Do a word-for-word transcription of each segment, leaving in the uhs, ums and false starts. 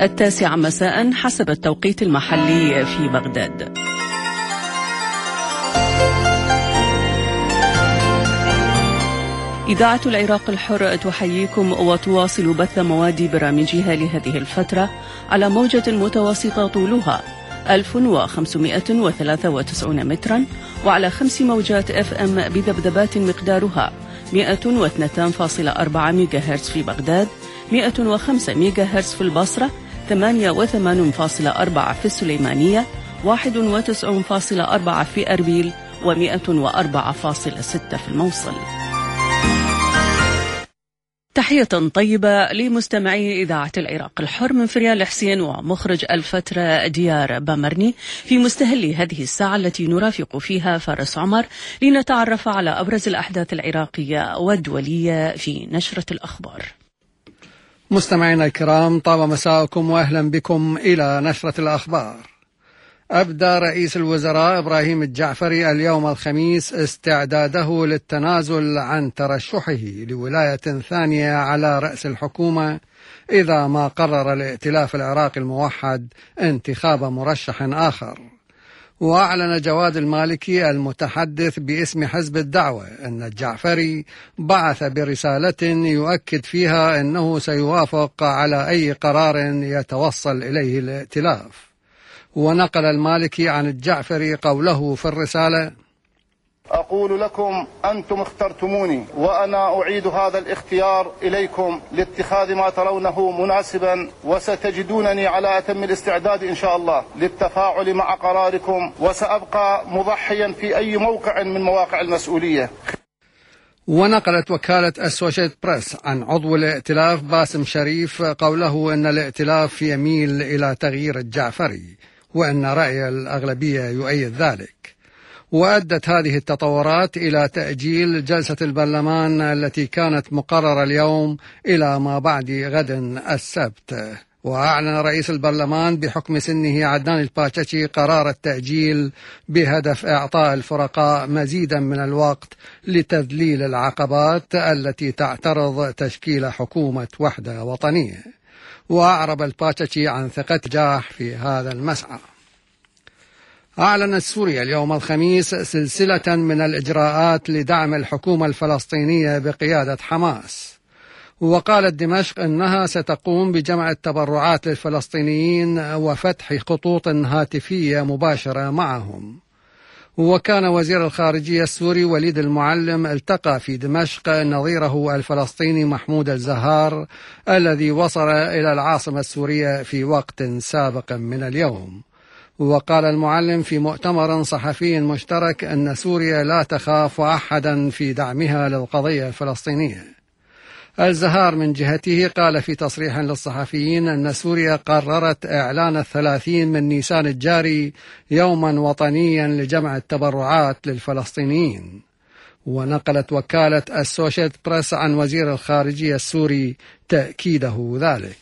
التاسعة مساء حسب التوقيت المحلي في بغداد. إذاعة العراق الحر تحييكم وتواصل بث مواد برامجها لهذه الفترة على موجة متوسطة طولها ألف وخمسمائة وثلاثة وتسعين مترا وعلى خمس موجات اف ام بذبذبات مقدارها مئة واثنين فاصلة أربعة ميجا هرتز في بغداد، مئة وخمسة ميجا هرتز في البصرة، ثمانية وثمانين فاصلة أربعة في السليمانية، واحد وتسعين فاصلة أربعة في أربيل، ومئة وأربعة فاصلة ستة في الموصل. تحية طيبة لمستمعي إذاعة العراق الحر من فريال حسين ومخرج الفترة ديار بامرني في مستهل هذه الساعة التي نرافق فيها فارس عمر لنتعرف على أبرز الأحداث العراقية والدولية في نشرة الأخبار. مستمعينا الكرام، طاب مساءكم وأهلا بكم إلى نشرة الأخبار. أبدى رئيس الوزراء إبراهيم الجعفري اليوم الخميس استعداده للتنازل عن ترشحه لولاية ثانية على رأس الحكومة إذا ما قرر الائتلاف العراقي الموحد انتخاب مرشح آخر. وأعلن جواد المالكي المتحدث باسم حزب الدعوة أن الجعفري بعث برسالة يؤكد فيها أنه سيوافق على أي قرار يتوصل إليه الائتلاف. ونقل المالكي عن الجعفري قوله في الرسالة: أقول لكم أنتم اخترتموني وأنا أعيد هذا الاختيار إليكم لاتخاذ ما ترونه مناسبا، وستجدونني على أتم الاستعداد إن شاء الله للتفاعل مع قراركم، وسأبقى مضحيا في أي موقع من مواقع المسؤولية. ونقلت وكالة أسوشيت بريس عن عضو الائتلاف باسم شريف قوله أن الائتلاف يميل إلى تغيير الجعفري وأن رأي الأغلبية يؤيد ذلك. وأدت هذه التطورات إلى تأجيل جلسة البرلمان التي كانت مقررة اليوم إلى ما بعد غد السبت. وأعلن رئيس البرلمان بحكم سنه عدنان الباشتشي قرار التأجيل بهدف إعطاء الفرقاء مزيدا من الوقت لتذليل العقبات التي تعترض تشكيل حكومة وحدة وطنية. وأعرب الباشتشي عن ثقة جاح في هذا المسعى. أعلنت سوريا اليوم الخميس سلسلة من الإجراءات لدعم الحكومة الفلسطينية بقيادة حماس. وقالت دمشق أنها ستقوم بجمع التبرعات للفلسطينيين وفتح خطوط هاتفية مباشرة معهم. وكان وزير الخارجية السوري وليد المعلم التقى في دمشق نظيره الفلسطيني محمود الزهار الذي وصل إلى العاصمة السورية في وقت سابق من اليوم. وقال المعلم في مؤتمر صحفي مشترك أن سوريا لا تخاف أحدا في دعمها للقضية الفلسطينية. الزهار من جهته قال في تصريح للصحفيين أن سوريا قررت إعلان الثلاثين من نيسان الجاري يوما وطنيا لجمع التبرعات للفلسطينيين. ونقلت وكالة أسوشيت بريس عن وزير الخارجية السوري تأكيده ذلك.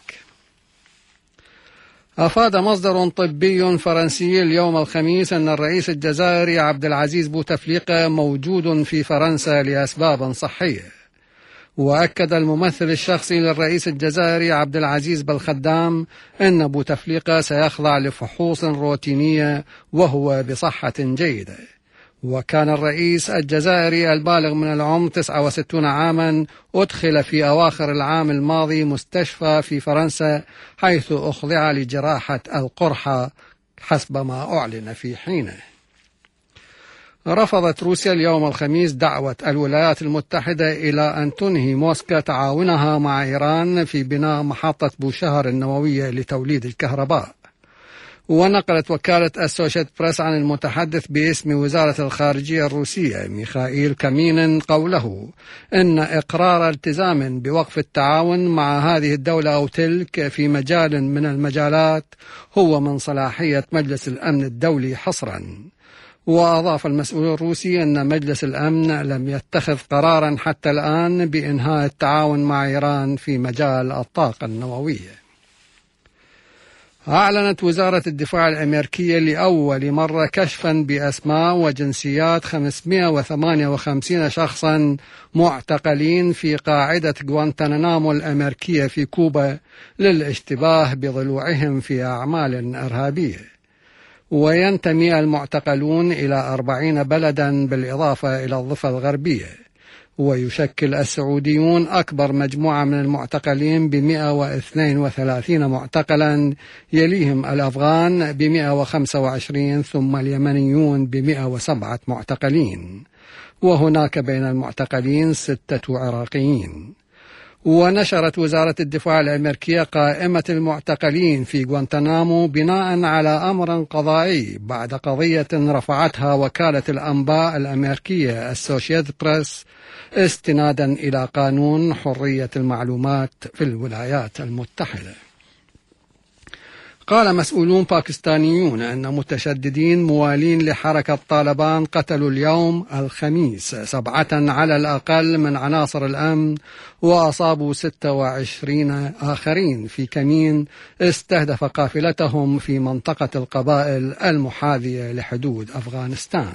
أفاد مصدر طبي فرنسي اليوم الخميس أن الرئيس الجزائري عبد العزيز بوتفليقة موجود في فرنسا لأسباب صحية. وأكد الممثل الشخصي للرئيس الجزائري عبد العزيز بالخدام أن بوتفليقة سيخضع لفحوص روتينية وهو بصحة جيدة. وكان الرئيس الجزائري البالغ من العمر تسعة وستين عاما أدخل في أواخر العام الماضي مستشفى في فرنسا حيث أخضع لجراحة القرحة حسب ما أعلن في حينه. رفضت روسيا اليوم الخميس دعوة الولايات المتحدة إلى أن تنهي موسكو تعاونها مع إيران في بناء محطة بوشهر النووية لتوليد الكهرباء. ونقلت وكالة أسوشيت بريس عن المتحدث باسم وزارة الخارجية الروسية ميخائيل كامينين قوله إن إقرار التزام بوقف التعاون مع هذه الدولة أو تلك في مجال من المجالات هو من صلاحية مجلس الأمن الدولي حصرا. وأضاف المسؤول الروسي أن مجلس الأمن لم يتخذ قرارا حتى الآن بإنهاء التعاون مع إيران في مجال الطاقة النووية. أعلنت وزارة الدفاع الأمريكية لأول مرة كشفا بأسماء وجنسيات خمسمائة وثمانية وخمسين شخصا معتقلين في قاعدة غوانتانامو الأمريكية في كوبا للاشتباه بضلوعهم في أعمال إرهابية. وينتمي المعتقلون إلى أربعين بلدا بالإضافة إلى الضفة الغربية. ويشكل السعوديون أكبر مجموعة من المعتقلين بمئة واثنين وثلاثين معتقلا، يليهم الأفغان بمئة وخمسة وعشرين، ثم اليمنيون بمئة وسبعة معتقلين، وهناك بين المعتقلين ستة عراقيين. ونشرت وزارة الدفاع الأمريكية قائمة المعتقلين في غوانتانامو بناء على أمر قضائي بعد قضية رفعتها وكالة الأنباء الأمريكية Associated Press استنادا إلى قانون حرية المعلومات في الولايات المتحدة. قال مسؤولون باكستانيون أن متشددين موالين لحركة طالبان قتلوا اليوم الخميس سبعة على الأقل من عناصر الأمن، وأصابوا ستة وعشرين آخرين في كمين استهدف قافلتهم في منطقة القبائل المحاذية لحدود أفغانستان.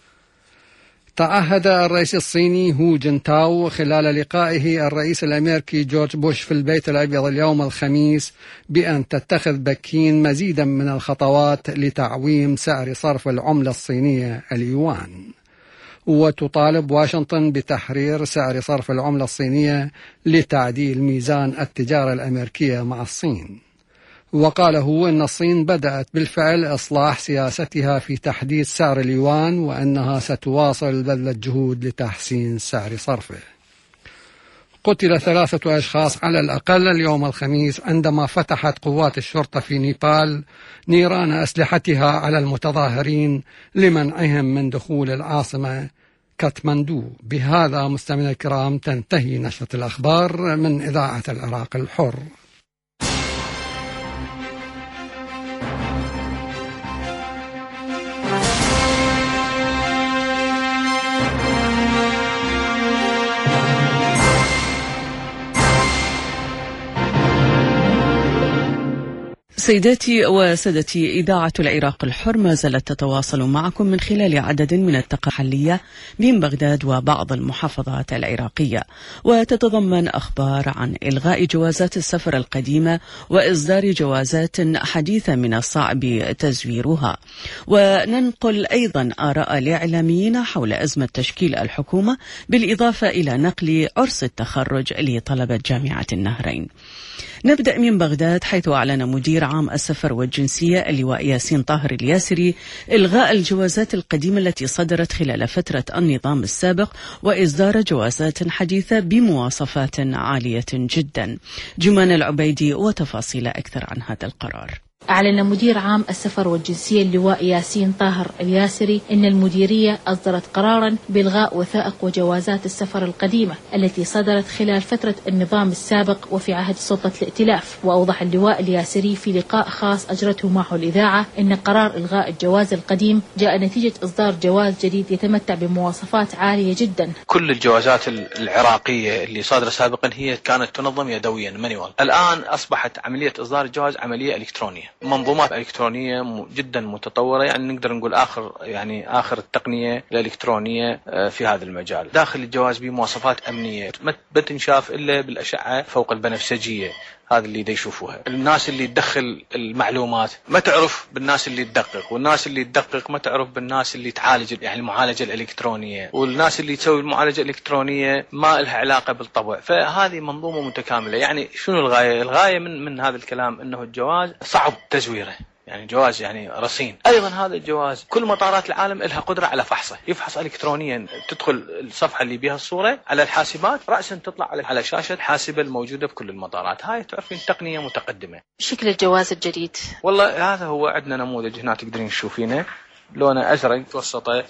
تعهد الرئيس الصيني هو جنتاو خلال لقائه الرئيس الأمريكي جورج بوش في البيت الأبيض اليوم الخميس بأن تتخذ بكين مزيدا من الخطوات لتعويم سعر صرف العملة الصينية اليوان. وتطالب واشنطن بتحرير سعر صرف العملة الصينية لتعديل ميزان التجارة الأمريكية مع الصين. وقال هو أن الصين بدأت بالفعل إصلاح سياستها في تحديد سعر اليوان، وأنها ستواصل بذل الجهود لتحسين سعر صرفه. قتل ثلاثة أشخاص على الأقل اليوم الخميس عندما فتحت قوات الشرطة في نيبال نيران أسلحتها على المتظاهرين لمنعهم من دخول العاصمة كاتماندو. بهذا مستمعينا الكرام تنتهي نشرة الأخبار من إذاعة العراق الحر. سيداتي وسادتي، إذاعة العراق الحر ما زالت تتواصل معكم من خلال عدد من التقارير المحلية من بغداد وبعض المحافظات العراقية، وتتضمن أخبار عن إلغاء جوازات السفر القديمة وإصدار جوازات حديثة من الصعب تزويرها. وننقل أيضا آراء الإعلاميين حول أزمة تشكيل الحكومة، بالإضافة إلى نقل عرس التخرج لطلبة جامعة النهرين. نبدأ من بغداد، حيث أعلن مدير عام السفر والجنسية اللواء ياسين طاهر الياسري إلغاء الجوازات القديمة التي صدرت خلال فترة النظام السابق، وإصدار جوازات حديثة بمواصفات عالية جدا. جمان العبيدي وتفاصيل أكثر عن هذا القرار. أعلن مدير عام السفر والجنسية اللواء ياسين طاهر الياسري أن المديرية أصدرت قرارا بإلغاء وثائق وجوازات السفر القديمة التي صدرت خلال فترة النظام السابق وفي عهد سلطة الائتلاف. وأوضح اللواء الياسري في لقاء خاص أجرته معه الإذاعة أن قرار إلغاء الجواز القديم جاء نتيجة إصدار جواز جديد يتمتع بمواصفات عالية جدا. كل الجوازات العراقية اللي صادرة سابقا هي كانت تنظم يدويا مانيوال، الآن أصبحت عملية إصدار الجواز عملية إلكترونية، منظومات إلكترونية جدا متطورة، يعني نقدر نقول آخر يعني آخر التقنية الإلكترونية في هذا المجال. داخل الجواز بمواصفات أمنية ما بتنشاف إلا بالأشعة فوق البنفسجية، هذا اللي دا يشوفوها. الناس اللي تدخل المعلومات ما تعرف بالناس اللي تدقق، والناس اللي تدقق ما تعرف بالناس اللي تعالج يعني المعالجة الإلكترونية، والناس اللي تسوي المعالجة الإلكترونية ما لها علاقة بالطبع. فهذه منظومة متكاملة. يعني شنو الغاية؟ الغاية من من هذا الكلام أنه الجواز صعب تزويره، يعني جواز يعني رصين. أيضا هذا الجواز كل مطارات العالم لها قدرة على فحصه، يفحص إلكترونيا. تدخل الصفحة اللي بها الصورة على الحاسبات رأسا تطلع على شاشة حاسبة الموجودة بكل المطارات. هاي تعرفين تقنية متقدمة. شكل الجواز الجديد؟ والله هذا هو، عندنا نموذج هنا تقدرين تشوفينه. لونه أزرق وسطه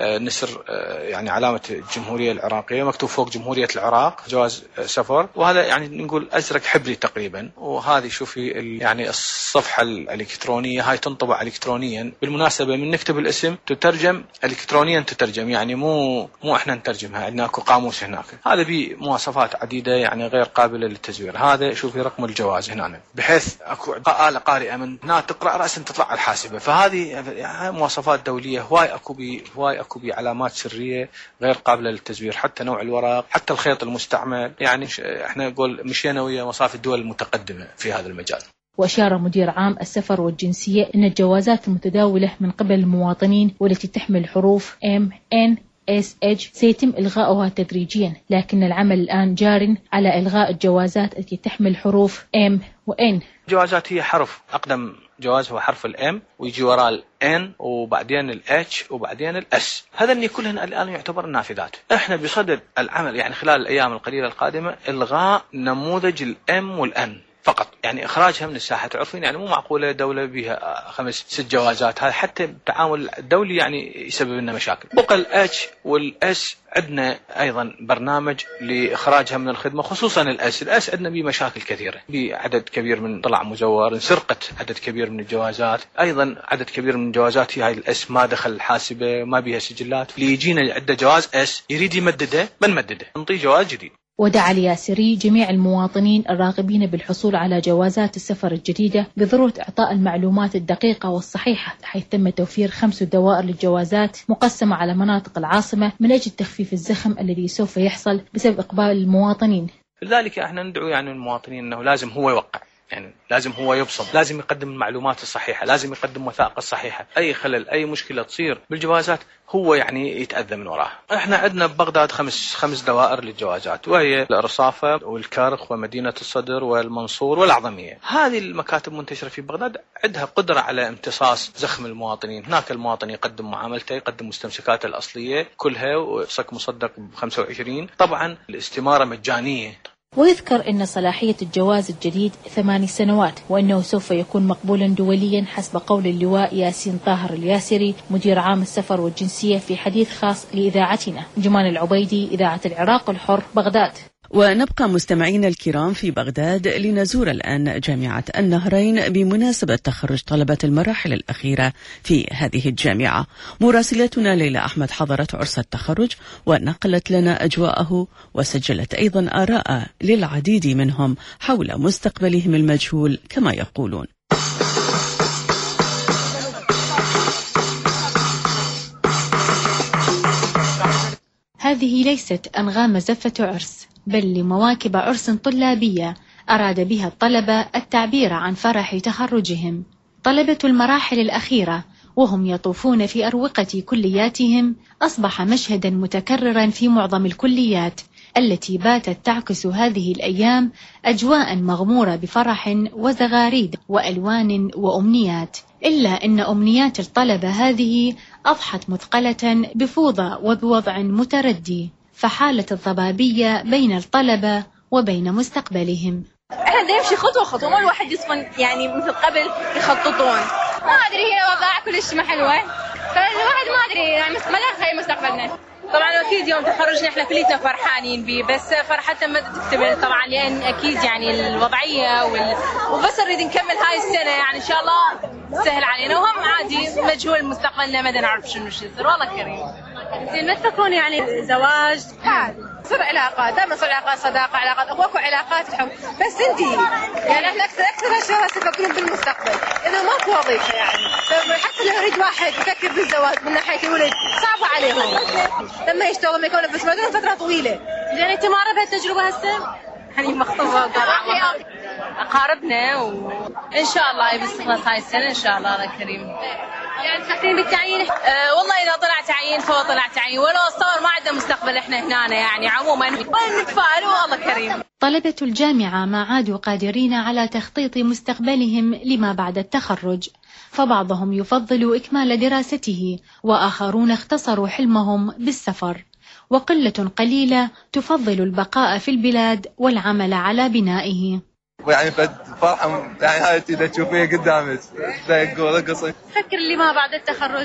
نسر يعني علامة الجمهورية العراقية، مكتوب فوق جمهورية العراق، جواز سفر، وهذا يعني نقول أزرق حبري تقريبا. وهذه شوفي يعني الصفحة الإلكترونية هاي تنطبع إلكترونيا. بالمناسبة من نكتب الاسم تترجم إلكترونيا، تترجم يعني مو مو إحنا نترجمها، عندنا أكو قاموس هناك. هذا بمواصفات عديدة يعني غير قابلة للتزوير. هذا شوفي رقم الجواز هنا، بحيث أكو آلة قارئة من هنا تقرأ رأسا تطلع على الحاسبة. فهذه مواصفات دولية. هواي أكو بي هواي أكو بي علامات سرية غير قابلة للتزوير، حتى نوع الورق، حتى الخيط المستعمل. يعني إحنا نقول مشينا ويا مصاف الدول المتقدمة في هذا المجال. وأشار مدير عام السفر والجنسية أن الجوازات المتداولة من قبل المواطنين والتي تحمل حروف M N S H سيتم إلغاؤها تدريجيا، لكن العمل الآن جار على إلغاء الجوازات التي تحمل حروف M و N. الجوازات هي حرف، أقدم جواز هو حرف الام ويجي وراء الان وبعدين الاتش وبعدين الاس. هذا كلهن الان يعتبر نافذات. احنا بصدد العمل يعني خلال الايام القليله القادمه الغاء نموذج الام والان فقط، يعني اخراجها من الساحه. تعرفين يعني مو معقوله دوله بها خمس ست جوازات، هذا حتى التعامل الدولي يعني يسبب لنا مشاكل. بقى الاتش والاس عندنا ايضا برنامج لاخراجها من الخدمه، خصوصا الاس. الاس عندنا به مشاكل كثيره، بعدد كبير من طلع مزور، انسرقت عدد كبير من الجوازات، ايضا عدد كبير من الجوازات هاي الاس ما دخل الحاسبه، ما بها سجلات. اللي يجينا عنده جواز اس يريد يمدده بنمدده، نعطيه جواز جديد. ودعا الياسري جميع المواطنين الراغبين بالحصول على جوازات السفر الجديدة بضرورة إعطاء المعلومات الدقيقة والصحيحة، حيث تم توفير خمس دوائر للجوازات مقسمة على مناطق العاصمة من أجل تخفيف الزخم الذي سوف يحصل بسبب إقبال المواطنين. لذلك احنا ندعو يعني المواطنين أنه لازم هو يوقع، يعني لازم هو يبصم، لازم يقدم المعلومات الصحيحة، لازم يقدم وثائق الصحيحة. أي خلل أي مشكلة تصير بالجوازات هو يعني يتأذى من وراها. احنا عندنا ببغداد خمس خمس دوائر للجوازات، وهي الرصافة والكرخ ومدينة الصدر والمنصور والأعظمية. هذه المكاتب منتشرة في بغداد، عندها قدرة على امتصاص زخم المواطنين. هناك المواطن يقدم معاملته، يقدم مستمسكاته الأصلية كلها وصك مصدق ب خمسة وعشرين. طبعا الاستمارة مجانية. ويذكر أن صلاحية الجواز الجديد ثماني سنوات، وأنه سوف يكون مقبولا دوليا حسب قول اللواء ياسين طاهر الياسري مدير عام السفر والجنسية في حديث خاص لإذاعتنا. جمان العبيدي، إذاعة العراق الحر، بغداد. ونبقى مستمعينا الكرام في بغداد لنزور الآن جامعة النهرين بمناسبة تخرج طلبة المراحل الأخيرة في هذه الجامعة. مراسلتنا ليلى أحمد حضرت عرس التخرج ونقلت لنا أجواءه، وسجلت أيضا آراء للعديد منهم حول مستقبلهم المجهول كما يقولون. هذه ليست أنغام زفة عرس، بل لمواكب عرس طلابية أراد بها الطلبة التعبير عن فرح تخرجهم. طلبة المراحل الأخيرة وهم يطوفون في أروقة كلياتهم أصبح مشهدا متكررا في معظم الكليات التي باتت تعكس هذه الأيام أجواء مغمورة بفرح وزغاريد وألوان وأمنيات. إلا أن أمنيات الطلبة هذه أضحت مثقلة بفوضى وبوضع متردي، فحالة الضبابية بين الطلبة وبين مستقبلهم. احنا نمشي خطوة خطوة، ما الواحد يصفن يعني مثل قبل يخططون. ما أدري، هي وضع كل شيء ما حلوة، فالواحد ما أدري يعني ما نخيل مستقبلنا. طبعا اكيد يوم تخرجنا احنا كليتنا فرحانين به، بس فرحتنا ما تكتمل طبعا، لان اكيد يعني الوضعيه وال... وبس نريد نكمل هاي السنه يعني ان شاء الله سهل علينا، وهم عادي مجهول مستقبلنا ما نعرف شنو شو يصير. والله كريم. زين ما تفكرون يعني زواج عادي، صير علاقات، دائما صير علاقات صداقه، علاقات اخوه وعلاقات الحب، بس انت يعني احنا اكثر اكثر اشياء تفكرون بالمستقبل، اذا ماكو وظيفه يعني حتى لو يريد واحد يفكر بالزواج من ناحيه الولد صعبه عليهم لما يشتغل ما يكون بس بعدين فتره طويله. يعني انت ما ربحت تجربه هسه؟ يعني مخطوبه اقاربنا وان شاء الله بس تخلص هاي السنه ان شاء الله. الله كريم. يعني تفكرين بالتعيين؟ أه والله اذا طلع تعيين فهو طلع تعيين، ولو اتصور ما عنده مستقبل احنا هنا يعني عموما نتفائل والله كريم. طلبة الجامعة ما عادوا قادرين على تخطيط مستقبلهم لما بعد التخرج، فبعضهم يفضل إكمال دراسته، وآخرون اختصروا حلمهم بالسفر، وقلة قليلة تفضل البقاء في البلاد والعمل على بنائه. يعني فرحة يعني هاي إذا تشوفيها قدامك تقول قصي. فكر اللي ما بعد التخرج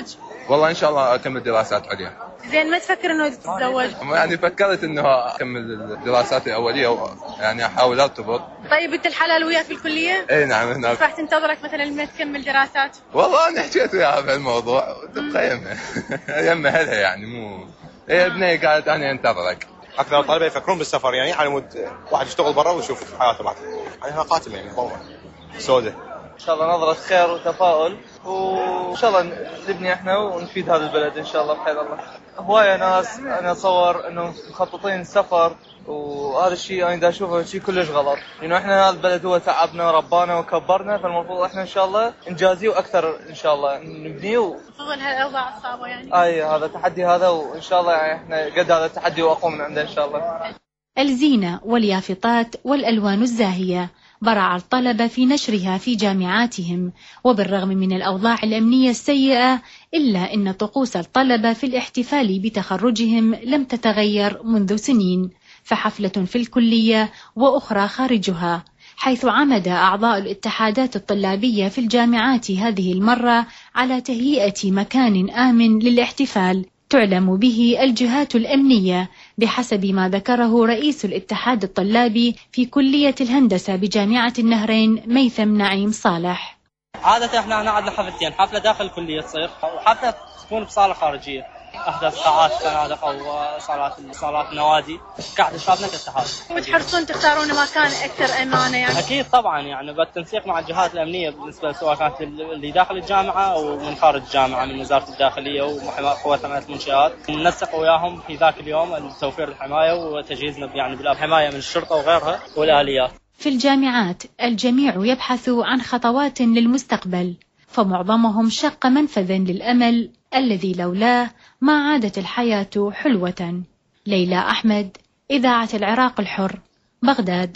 والله إن شاء الله أكمل دراسات عليا. زين ما تفكر إنه تتزوج؟ يعني فكرت إنه أكمل دراساتي الأولية يعني أحاول أرتبط. طيب أنت الحلال وياه في الكلية؟ إيه نعم هناك. راح تنتظرك مثلا لما تكمل دراسات؟ والله أنا حكيت وياها في الموضوع وتبقى يمه يمه هلها يعني مو إيه ابني قالت أنا أنتظرك. أكثر الطلبة يفكرون بالسفر يعني على مود واحد يشتغل برا ويشوف حياته بعد. يعني قاتم يعني ضوء سودة. إن شاء الله نظرة خير وتفاؤل وإن شاء الله نبني إحنا ونفيد هذا البلد إن شاء الله بخير الله. هواية ناس أنا أتصور إنه مخططين السفر وهذا الشيء أنا دا أشوفه شيء كلش غلط، لأنه إحنا هذا البلد هو تعبنا وربانا وكبرنا، فالمفروض إحنا إن شاء الله نجازيه وأكثر إن شاء الله نبنيه. تفضل هالأوضاع الصعبة يعني. أي هذا تحدي هذا وإن شاء الله يعني إحنا قد هذا التحدي وأقوى من عنده إن شاء الله. الزينة واليافطات والألوان الزاهية برع الطلبة في نشرها في جامعاتهم، وبالرغم من الأوضاع الأمنية السيئة إلا أن طقوس الطلبة في الاحتفال بتخرجهم لم تتغير منذ سنين، فحفلة في الكلية وأخرى خارجها، حيث عمد أعضاء الاتحادات الطلابية في الجامعات هذه المرة على تهيئة مكان آمن للاحتفال تعلم به الجهات الأمنية، بحسب ما ذكره رئيس الاتحاد الطلابي في كلية الهندسة بجامعة النهرين ميثم نعيم صالح. عادة احنا عندنا حفلتين، حفلة داخل الكلية تصير وحفلة تكون بصالة خارجية، أحدث قاعات فنادق أو صالات صالات النوادي قاعد شبابنا كاتحاد. وتحرصون تختارون مكان أكثر أمانة يعني؟ أكيد طبعا يعني بالتنسيق مع الجهات الأمنية بالنسبة سواء كانت اللي داخل الجامعة أو من خارج الجامعة من وزارة الداخلية وقوات حماية المنشآت، ننسق وياهم في ذاك اليوم توفير الحماية وتجهيزنا يعني بالحماية من الشرطة وغيرها والآليات. في الجامعات الجميع يبحث عن خطوات للمستقبل، فمعظمهم شق منفذا للأمل الذي لولاه ما عادت الحياة حلوة. ليلى أحمد، إذاعة العراق الحر، بغداد.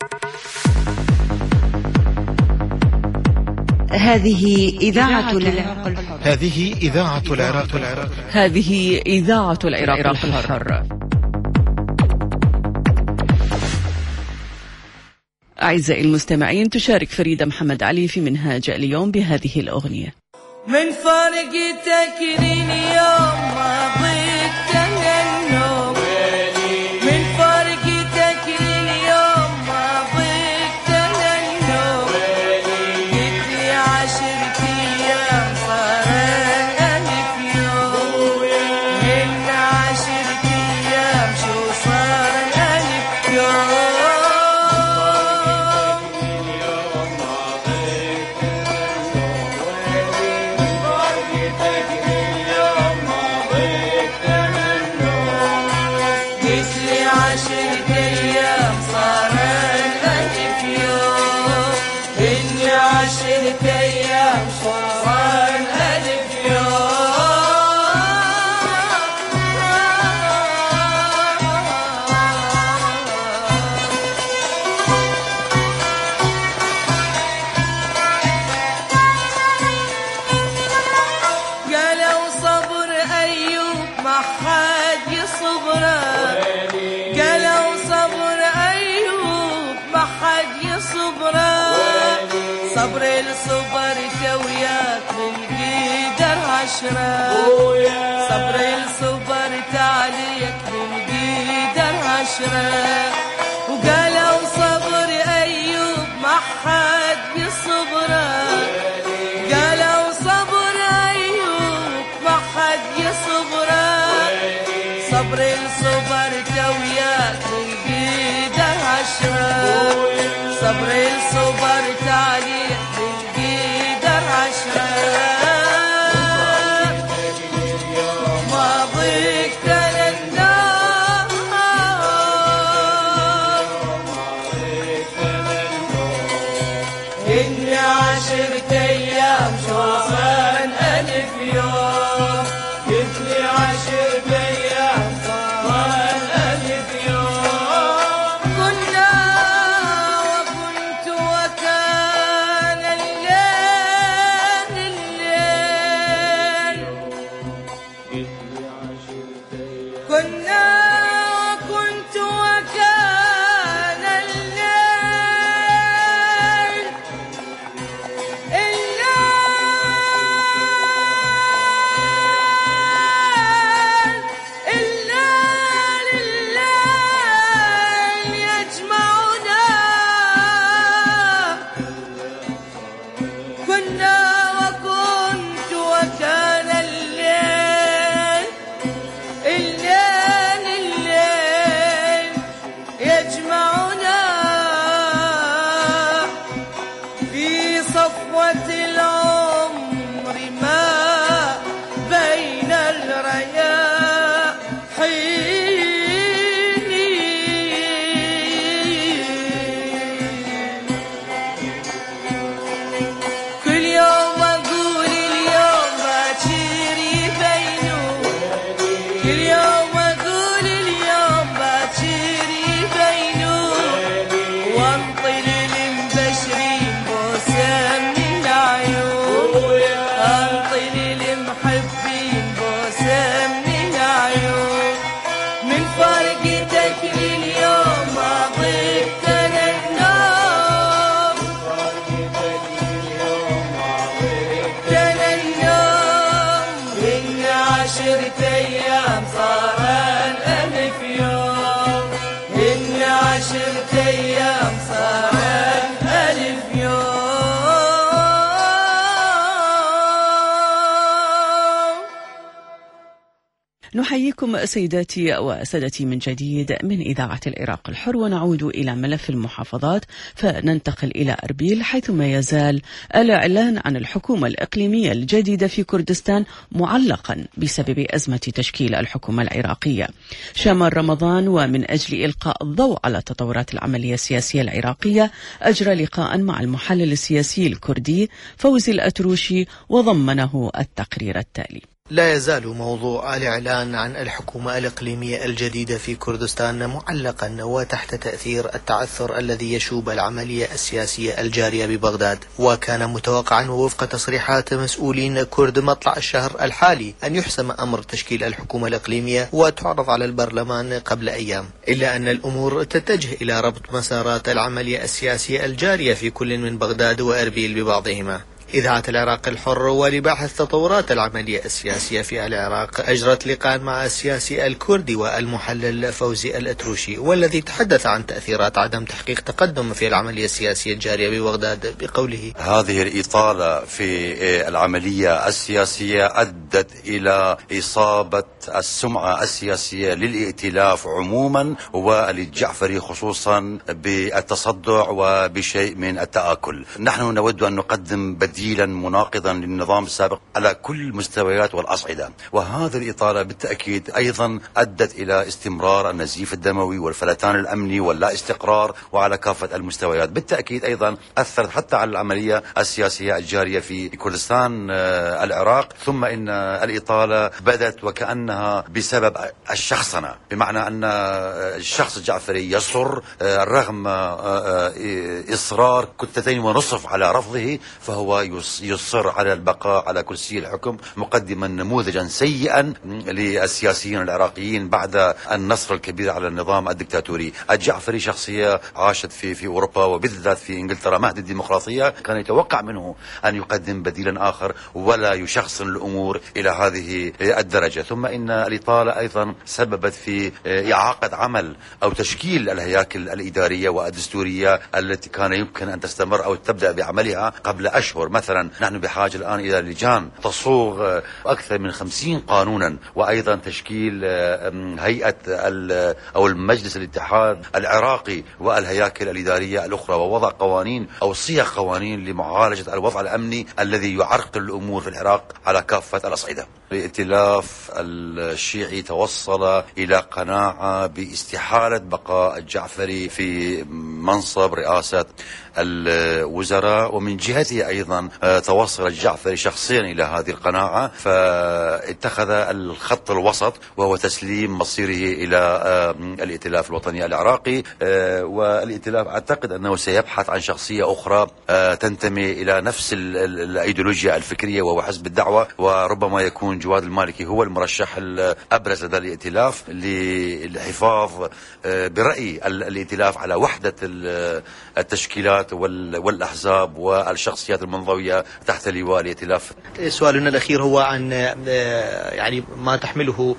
هذه إذاعة العراق الحر. هذه إذاعة العراق الحر. هذه إذاعة العراق الحر. أعزائي المستمعين، تشارك فريدة محمد علي في منهاج اليوم بهذه الأغنية. من فرقتك لليوم ما ضيت النوم، من فرقتك لليوم ما ضيت النوم، قلت لي عشرة أيام صار ألف يوم، من عشرة أيام شو صار ألف يوم. صبر الصبر توياك بالقدر عشرة، صبر الصبر تعليك بالقدر عشرة، وقالوا صبر أيوب ما حد يصبره، قالوا صبر أيوب ما حد يصبره، صبر الصبر توياك بالقدر عشرة، صبر الصبر تعليك بالقدر عشرة، ما ضيقت للنار، إني عشرة أيام شوفان ألف يوم، إني عشرة أيام صار ألف يوم، كنا وكنت وكان الليل الليل، كنا وكنت وكان الليل الليل بكم سيداتي وسادتي من جديد من إذاعة العراق الحر، ونعود إلى ملف المحافظات فننتقل إلى أربيل، حيث ما يزال الإعلان عن الحكومة الإقليمية الجديدة في كردستان معلقا بسبب أزمة تشكيل الحكومة العراقية. شمال رمضان ومن أجل إلقاء الضوء على تطورات العملية السياسية العراقية أجرى لقاء مع المحلل السياسي الكردي فوزي الأتروشي وضمنه التقرير التالي. لا يزال موضوع الإعلان عن الحكومة الإقليمية الجديدة في كردستان معلقا وتحت تأثير التعثر الذي يشوب العملية السياسية الجارية ببغداد، وكان متوقعا ووفق تصريحات مسؤولين كرد مطلع الشهر الحالي أن يحسم أمر تشكيل الحكومة الإقليمية وتعرض على البرلمان قبل أيام، إلا أن الأمور تتجه إلى ربط مسارات العملية السياسية الجارية في كل من بغداد وأربيل ببعضهما. إذاعة العراق الحر ولباحث تطورات العملية السياسية في العراق أجرت لقاء مع السياسي الكردي والمحلل فوزي الأتروشي، والذي تحدث عن تأثيرات عدم تحقيق تقدم في العملية السياسية الجارية ببغداد بقوله: هذه الإطالة في العملية السياسية أدت إلى إصابة السمعة السياسية للائتلاف عموما وللجعفري خصوصا بالتصدع وبشيء من التآكل. نحن نود أن نقدم بديل بديلا مناقضا للنظام السابق على كل المستويات والأصعدة، وهذه الإطالة بالتأكيد أيضا أدت إلى استمرار النزيف الدموي والفلتان الأمني واللا استقرار وعلى كافة المستويات. بالتأكيد أيضا أثرت حتى على العملية السياسية الجارية في كردستان العراق. ثم إن الإطالة بدت وكأنها بسبب الشخصنة، بمعنى أن الشخص الجعفري يصر رغم إصرار كتلتين ونصف على رفضه، فهو يصر على البقاء على كرسي الحكم، مقدما نموذجا سيئا للسياسيين العراقيين بعد النصر الكبير على النظام الدكتاتوري. الجعفري شخصية عاشت في في أوروبا وبالذات في إنجلترا مهد الديمقراطية، كان يتوقع منه أن يقدم بديلا آخر ولا يشخصن الأمور إلى هذه الدرجة. ثم إن الإطالة أيضا سببت في إعاقة عمل أو تشكيل الهياكل الإدارية والدستورية التي كان يمكن أن تستمر أو تبدأ بعملها قبل أشهر. مثلا نحن بحاجة الآن إلى لجان تصوغ أكثر من خمسين قانونا، وأيضا تشكيل هيئة أو المجلس الاتحاد العراقي والهياكل الإدارية الأخرى، ووضع قوانين أو صيغ قوانين لمعالجة الوضع الأمني الذي يعرقل الأمور في العراق على كافة الأصعدة. الائتلاف الشيعي توصل إلى قناعة باستحالة بقاء الجعفري في منصب رئاسة الوزراء، ومن جهته أيضا توصل الجعفري شخصيا إلى هذه القناعة، فاتخذ الخط الوسط وهو تسليم مصيره إلى الائتلاف الوطني العراقي. والائتلاف أعتقد أنه سيبحث عن شخصية أخرى تنتمي إلى نفس الأيديولوجيا الفكرية وهو حزب الدعوة، وربما يكون جواد المالكي هو المرشح الأبرز لدى الائتلاف للحفاظ برأي الائتلاف على وحدة التشكيلات والأحزاب والشخصيات المنضوية تحت لواء الائتلاف. سؤالنا الأخير هو عن يعني ما تحمله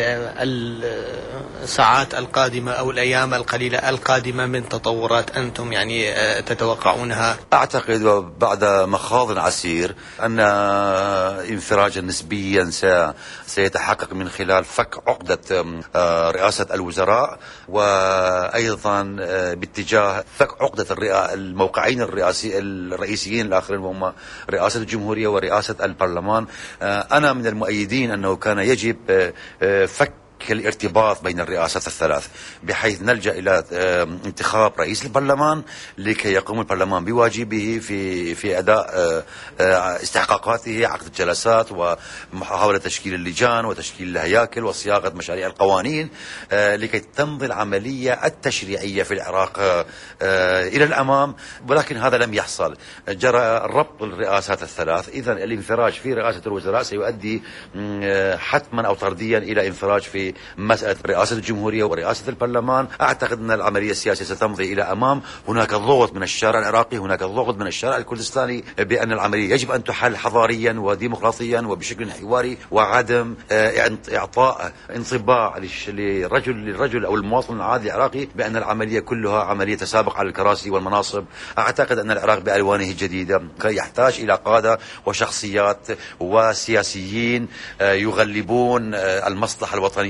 الساعات القادمة أو الأيام القليلة القادمة من تطورات أنتم يعني تتوقعونها. أعتقد بعد مخاض عسير أن انفراجا نسبيا سيتحقق من خلال فك عقدة رئاسة الوزراء، وأيضا باتجاه فك عقدة الموقعين الرئاسي الرئيسيين الآخرين وهم رئاسة الجمهورية ورئاسة البرلمان. أنا من المؤيدين أنه كان يجب فك الارتباط بين الرئاسات الثلاث، بحيث نلجأ إلى انتخاب رئيس البرلمان لكي يقوم البرلمان بواجبه في في أداء استحقاقاته، عقد الجلسات ومحاولة تشكيل اللجان وتشكيل الهياكل وصياغة مشاريع القوانين، لكي تمضي العملية التشريعية في العراق إلى الأمام. ولكن هذا لم يحصل، جرى ربط الرئاسات الثلاث. إذن الانفراج في رئاسة الوزراء سيؤدي حتما أو طرديا إلى انفراج في مسألة رئاسة الجمهورية ورئاسة البرلمان. أعتقد أن العملية السياسية ستمضي إلى أمام. هناك ضغط من الشارع العراقي، هناك ضغط من الشارع الكردستاني بأن العملية يجب أن تحل حضاريا وديمقراطيا وبشكل حواري، وعدم إعطاء انطباع للرجل للرجل أو المواطن العادي العراقي بأن العملية كلها عملية تسابق على الكراسي والمناصب. أعتقد أن العراق بألوانه الجديدة يحتاج إلى قادة وشخصيات وسياسيين يغلبون المصلحة الوطنية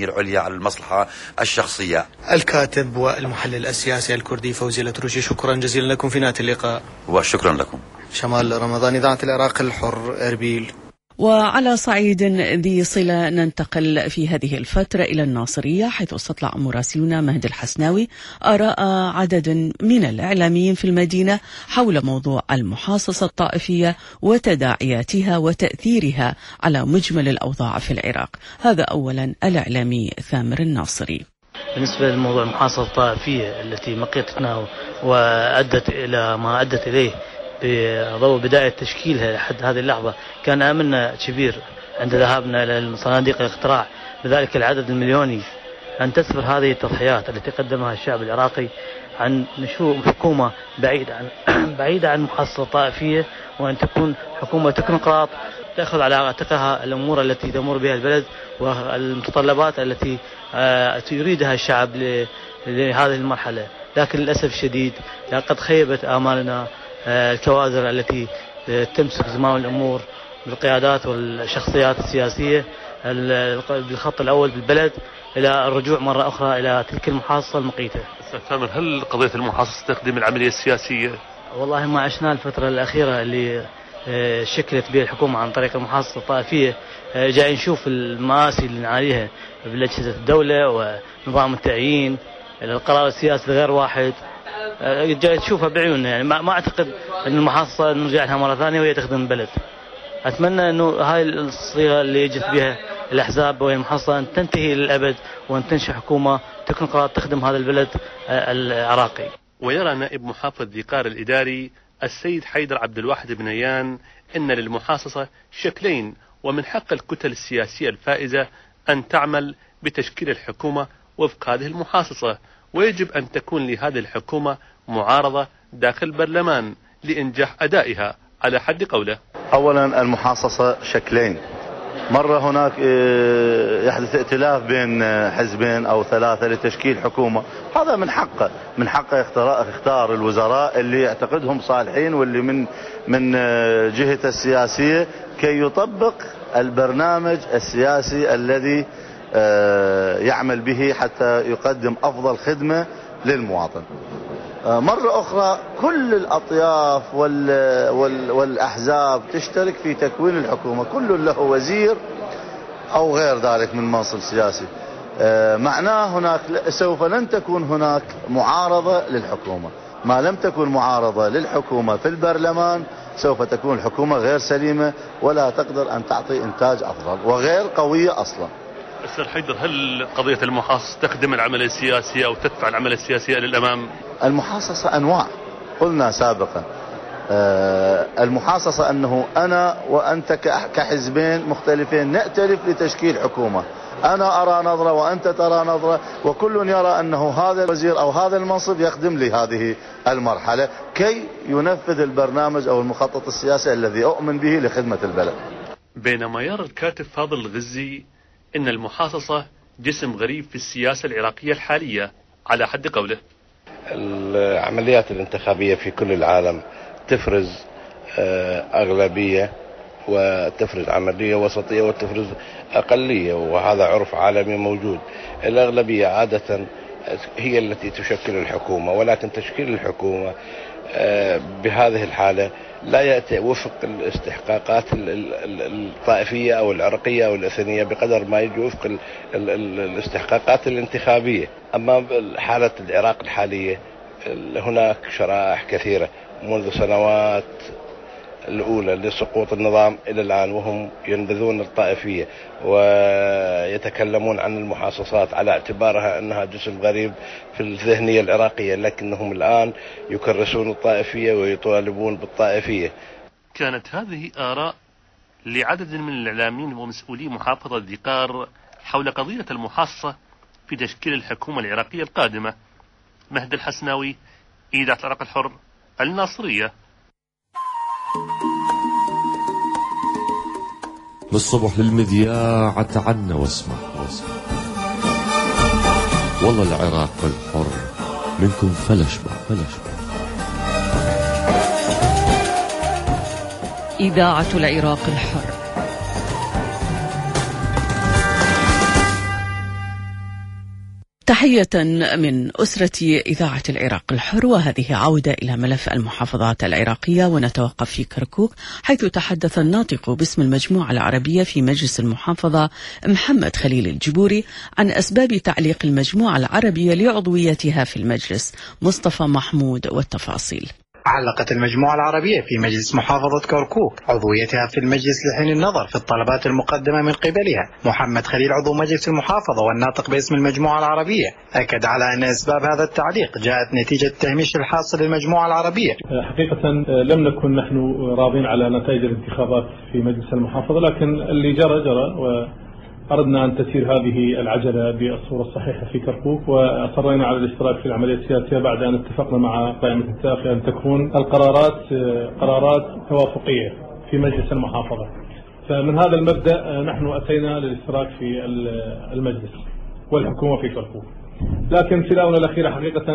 العليا على المصلحة الشخصية. الكاتب والمحلل السياسي الكردي فوزي الأتروشي، شكرا جزيلا لكم في نهاية اللقاء. وشكرا لكم. شمال رمضان، إذاعة العراق الحر، إربيل. وعلى صعيد ذي صلة ننتقل في هذه الفترة إلى الناصرية، حيث استطلع مراسلنا مهدي الحسناوي آراء عدد من الإعلاميين في المدينة حول موضوع المحاصصة الطائفية وتداعياتها وتأثيرها على مجمل الأوضاع في العراق. هذا أولا الإعلامي ثامر الناصري. بالنسبة لموضوع المحاصصة الطائفية التي مقيتنا وأدت إلى ما أدت إليه بضوء بداية تشكيلها لحد هذه اللحظة، كان آملنا كبير عند ذهابنا إلى صناديق الاقتراع بذلك العدد المليوني أن تسبر هذه التضحيات التي قدمها الشعب العراقي عن نشوء حكومة بعيدة عن بعيدة عن المحاصصة الطائفية، وأن تكون حكومة تكنوقراط تأخذ على عاتقها الأمور التي تمر بها البلد والمتطلبات التي يريدها الشعب لهذه المرحلة. لكن للأسف الشديد لقد خيبت آمالنا الكوادر التي تمسك زمام الأمور بالقيادات والشخصيات السياسية بالخط الأول بالبلد إلى الرجوع مرة أخرى إلى تلك المحاصصة المقيتة. أستاذ ثامر، هل قضية المحاصصة تخدم العملية السياسية؟ والله ما عشنا الفترة الأخيرة اللي شكلت بها الحكومة عن طريق المحاصصة الطائفية، جاي نشوف المآسي اللي نعانيها بالأجهزة الدولة ونظام التعيين، القرار السياسي غير واحد، جاي تشوفها بعيوننا. يعني ما أعتقد أن المحاصصة نرجع لها مرة ثانية وهي تخدم البلد. أتمنى أنه هاي الصيغة اللي جت بها الأحزاب وهي المحاصصة أن تنتهي للأبد وأن تنشأ حكومة تكنوقراط تخدم هذا البلد العراقي. ويرى نائب محافظ ذي قار الإداري السيد حيدر عبد الواحد بنيان أن للمحاصصة شكلين، ومن حق الكتل السياسية الفائزة أن تعمل بتشكيل الحكومة وفق هذه المحاصصة، ويجب أن تكون لهذه الحكومة معارضة داخل البرلمان لإنجاح أدائها على حد قوله. أولا المحاصصة شكلين، مرة هناك يحدث ائتلاف بين حزبين أو ثلاثة لتشكيل حكومة، هذا من حقه من حقه يختار الوزراء اللي يعتقدهم صالحين واللي من من جهته السياسية كي يطبق البرنامج السياسي الذي يعمل به حتى يقدم أفضل خدمة للمواطن. مرة أخرى كل الأطياف والأحزاب تشترك في تكوين الحكومة، كل له وزير أو غير ذلك من منصب سياسي، معناه هناك سوف لن تكون هناك معارضة للحكومة. ما لم تكن معارضة للحكومة في البرلمان سوف تكون الحكومة غير سليمة ولا تقدر أن تعطي إنتاج أفضل وغير قوية أصلا. أستاذ حيدر، هل قضية المحاصصة تخدم العمل السياسي أو تدفع العمل السياسي للأمام؟ المحاصصة أنواع، قلنا سابقا المحاصصة أنه أنا وأنت كحزبين مختلفين نأتلف لتشكيل حكومة، أنا أرى نظرة وأنت ترى نظرة وكل يرى أنه هذا الوزير أو هذا المنصب يخدم لهذه المرحلة كي ينفذ البرنامج أو المخطط السياسي الذي أؤمن به لخدمة البلد. بينما يرى الكاتب فاضل الغزي إن المحاصصة جسم غريب في السياسة العراقية الحالية على حد قوله. العمليات الانتخابية في كل العالم تفرز أغلبية وتفرز عملية وسطية وتفرز أقلية، وهذا عرف عالمي موجود. الأغلبية عادة هي التي تشكل الحكومة، ولكن تشكيل الحكومة بهذه الحالة لا يأتي وفق الاستحقاقات الطائفية أو العرقية أو الأثنية بقدر ما يجي وفق الاستحقاقات الانتخابية. أما حالة العراق الحالية هناك شرائح كثيرة منذ سنوات الأولى لسقوط النظام إلى الآن وهم ينبذون الطائفية ويتكلمون عن المحاصصات على اعتبارها أنها جسم غريب في الذهنية العراقية، لكنهم الآن يكرسون الطائفية ويطالبون بالطائفية. كانت هذه آراء لعدد من الإعلاميين ومسؤولي محافظة ذي قار حول قضية المحاصصة في تشكيل الحكومة العراقية القادمة. مهدي الحسناوي، إذاعة العراق الحر، الناصرية. بالصبح للمذياع تعنا واسمع واسمع والله العراق الحر منكم فلشبع فلشبع. إذاعة العراق الحر. تحية من أسرة إذاعة العراق الحر، وهذه عودة إلى ملف المحافظات العراقية، ونتوقف في كركوك حيث تحدث الناطق باسم المجموعة العربية في مجلس المحافظة محمد خليل الجبوري عن أسباب تعليق المجموعة العربية لعضويتها في المجلس. مصطفى محمود والتفاصيل. علقت المجموعة العربية في مجلس محافظة كركوك عضويتها في المجلس لحين النظر في الطلبات المقدمة من قبلها. محمد خليل عضو مجلس المحافظة والناطق باسم المجموعة العربية أكد على أن أسباب هذا التعليق جاءت نتيجة التهميش الحاصل للمجموعة العربية. حقيقة لم نكن نحن راضين على نتائج الانتخابات في مجلس المحافظة، لكن اللي جرى جرى، و أردنا أن تسير هذه العجلة بالصورة الصحيحة في كركوك، وأصرينا على الاشتراك في العملية السياسية بعد أن اتفقنا مع قائمة التاخي أن تكون القرارات قرارات توافقية في مجلس المحافظة. فمن هذا المبدأ نحن أتينا للاشتراك في المجلس والحكومة في كركوك، لكن في الآونة الأخيرة حقيقة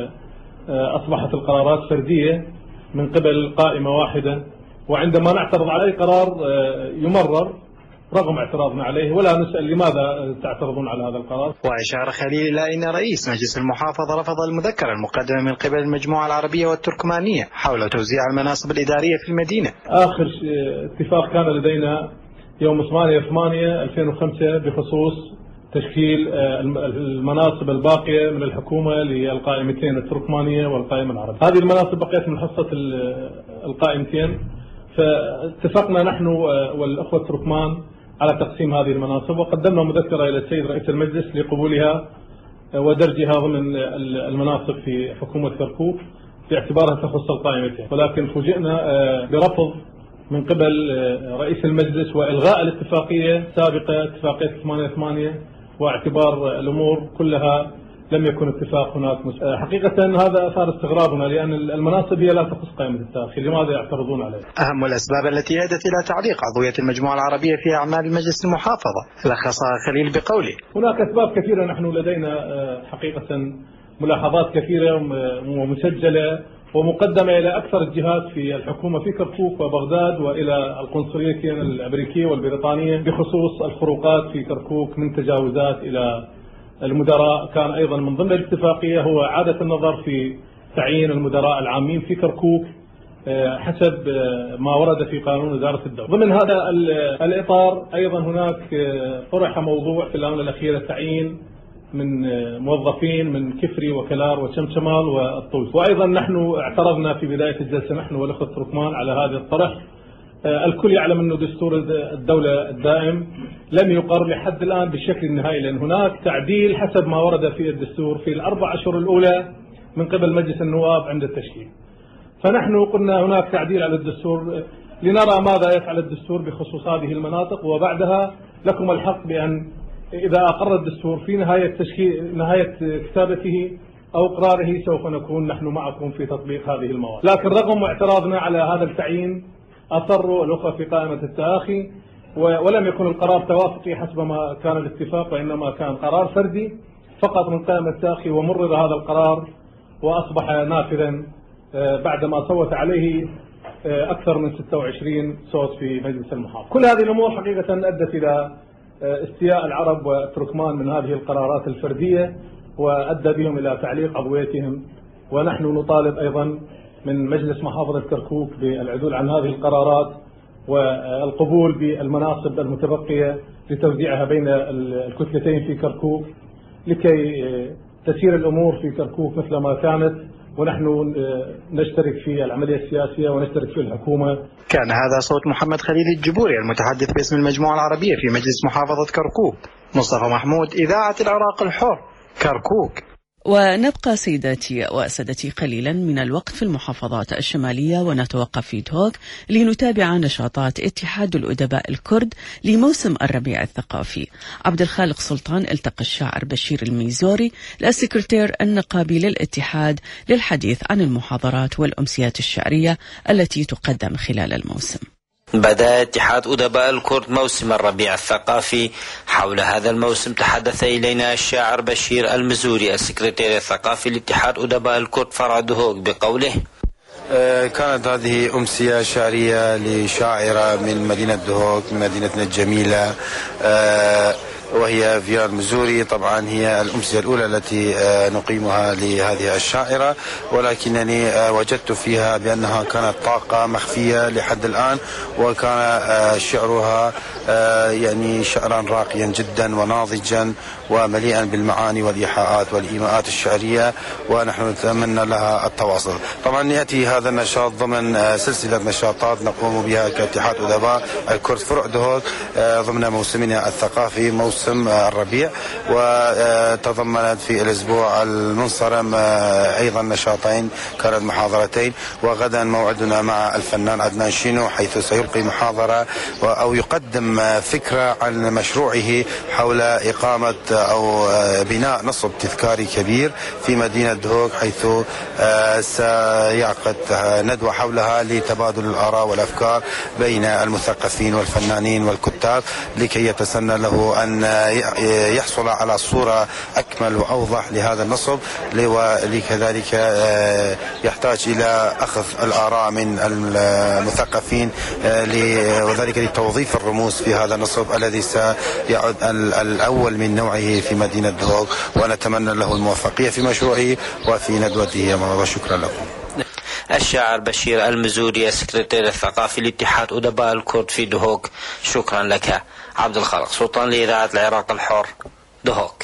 أصبحت القرارات فردية من قبل قائمة واحدة، وعندما نعترض على أي قرار يمرر رغم اعتراضنا عليه ولا نسأل لماذا تعترضون على هذا القرار. وأشار خليل إلى أن رئيس مجلس المحافظة رفض المذكرة المقدمة من قبل المجموعة العربية والتركمانية حول توزيع المناصب الإدارية في المدينة. آخر اتفاق كان لدينا يوم ثمانية ثمانية ألفين وخمسة بخصوص تشكيل المناصب الباقية من الحكومة للقائمتين التركمانية والقائمة العربية. هذه المناصب بقيت من حصة القائمتين، فاتفقنا نحن والأخوة التركمان على تقسيم هذه المناصب، وقدمنا مذكرة إلى السيد رئيس المجلس لقبولها ودرجها ضمن المناصب في حكومة كركوك باعتبارها تخص القائمتين، ولكن فوجئنا برفض من قبل رئيس المجلس وإلغاء الاتفاقية السابقة اتفاقية ثمانية ثمانية، واعتبار الأمور كلها لم يكن اتفاق هناك. حقيقة هذا أثار استغرابنا، لأن المناصب هي لا تخص قائمة التاخي، لماذا يعترضون عليه؟ أهم الأسباب التي أدت إلى تعليق عضوية المجموعة العربية في أعمال المجلس المحافظة لخصها خليل بقوله: هناك أسباب كثيرة، نحن لدينا حقيقة ملاحظات كثيرة ومسجلة ومقدمة إلى أكثر الجهات في الحكومة في كركوك وبغداد وإلى القنصليتين الأمريكية والبريطانية بخصوص الفروقات في كركوك من تجاوزات إلى المدراء. كان أيضا من ضمن الاتفاقية هو إعادة النظر في تعيين المدراء العامين في كركوك حسب ما ورد في قانون وزارة الدولة. ضمن هذا الإطار أيضا هناك طرح موضوع في الآونة الأخيرة تعيين من موظفين من كفري وكلار وشمشمال والطوس، وأيضا نحن اعترضنا في بداية الجلسة نحن والأخوة التركمان على هذا الطرح. الكل يعلم أنه دستور الدولة الدائم لم يقر لحد الآن بالشكل النهائي، لأن هناك تعديل حسب ما ورد في الدستور في الأربع أشهر الأولى من قبل مجلس النواب عند التشكيل. فنحن قلنا هناك تعديل على الدستور لنرى ماذا يفعل الدستور بخصوص هذه المناطق، وبعدها لكم الحق بأن إذا أقر الدستور في نهاية تشكيل نهاية كتابته أو قراره سوف نكون نحن معكم في تطبيق هذه المواد. لكن رغم اعتراضنا على هذا التعيين أصروا الأخوة في قائمة التآخي، ولم يكن القرار توافقي حسب ما كان الاتفاق، وإنما كان قرار فردي فقط من قائمة التآخي، ومرر هذا القرار وأصبح نافذا بعدما صوت عليه أكثر من ستة وعشرين صوت في مجلس المحافظة. كل هذه الأمور حقيقة أدت إلى استياء العرب والتركمان من هذه القرارات الفردية، وأدى بهم إلى تعليق عضويتهم، ونحن نطالب أيضا من مجلس محافظة كركوك بالعدول عن هذه القرارات والقبول بالمناصب المتبقية لتوزيعها بين الكتلتين في كركوك لكي تسير الأمور في كركوك مثل ما كانت، ونحن نشترك في العملية السياسية ونشترك في الحكومة. كان هذا صوت محمد خليل الجبوري المتحدث باسم المجموعة العربية في مجلس محافظة كركوك. مصطفى محمود، إذاعة العراق الحر، كركوك. ونبقى سيداتي وأسادتي قليلا من الوقت في المحافظات الشمالية، ونتوقف في دوك لنتابع نشاطات اتحاد الأدباء الكرد لموسم الربيع الثقافي. عبد الخالق سلطان التقى الشاعر بشير الميزوري السكرتير النقابي للاتحاد للحديث عن المحاضرات والأمسيات الشعرية التي تقدم خلال الموسم. بدأ اتحاد أدباء الكرد موسم الربيع الثقافي. حول هذا الموسم تحدث إلينا الشاعر بشير المزوري السكرتير الثقافي لاتحاد أدباء الكرد فرع دهوك بقوله: كانت هذه أمسية شعرية لشاعرة من مدينة دهوك، من مدينتنا الجميلة، وهي فيال مزوري. طبعا هي الأمسية الأولى التي نقيمها لهذه الشاعرة، ولكنني وجدت فيها بأنها كانت طاقة مخفية لحد الآن، وكان شعرها يعني شعرا راقيا جدا وناضجا ومليئا بالمعاني والإيحاءات والإيماءات الشعرية، ونحن نتمنى لها التواصل. طبعا يأتي هذا النشاط ضمن سلسلة نشاطات نقوم بها كاتحاد أدباء الكرد فرع دهوك ضمن موسمنا الثقافي موسم الربيع، وتضمنت في الأسبوع المنصرم أيضا نشاطين كانت محاضرتين، وغدا موعدنا مع الفنان عدنان شينو حيث سيلقي محاضرة أو يقدم فكرة عن مشروعه حول إقامة أو بناء نصب تذكاري كبير في مدينة دهوك، حيث سيعقد ندوة حولها لتبادل الآراء والأفكار بين المثقفين والفنانين والكتاب لكي يتسنى له أن يحصل على صورة أكمل وأوضح لهذا النصب، ولكذلك يحتاج إلى أخذ الآراء من المثقفين وذلك لتوظيف الرموز في هذا النصب الذي سيعد الأول من نوعه في مدينة دهوك، ونتمنى له الموفقية في مشروعه وفي ندوته، وشكرا لكم. الشاعر بشير المزوري السكرتير الثقافي لاتحاد أدباء الكرد في دهوك، شكرا لك. عبد الخالق سلطان لإذاعة العراق الحر، دهوك.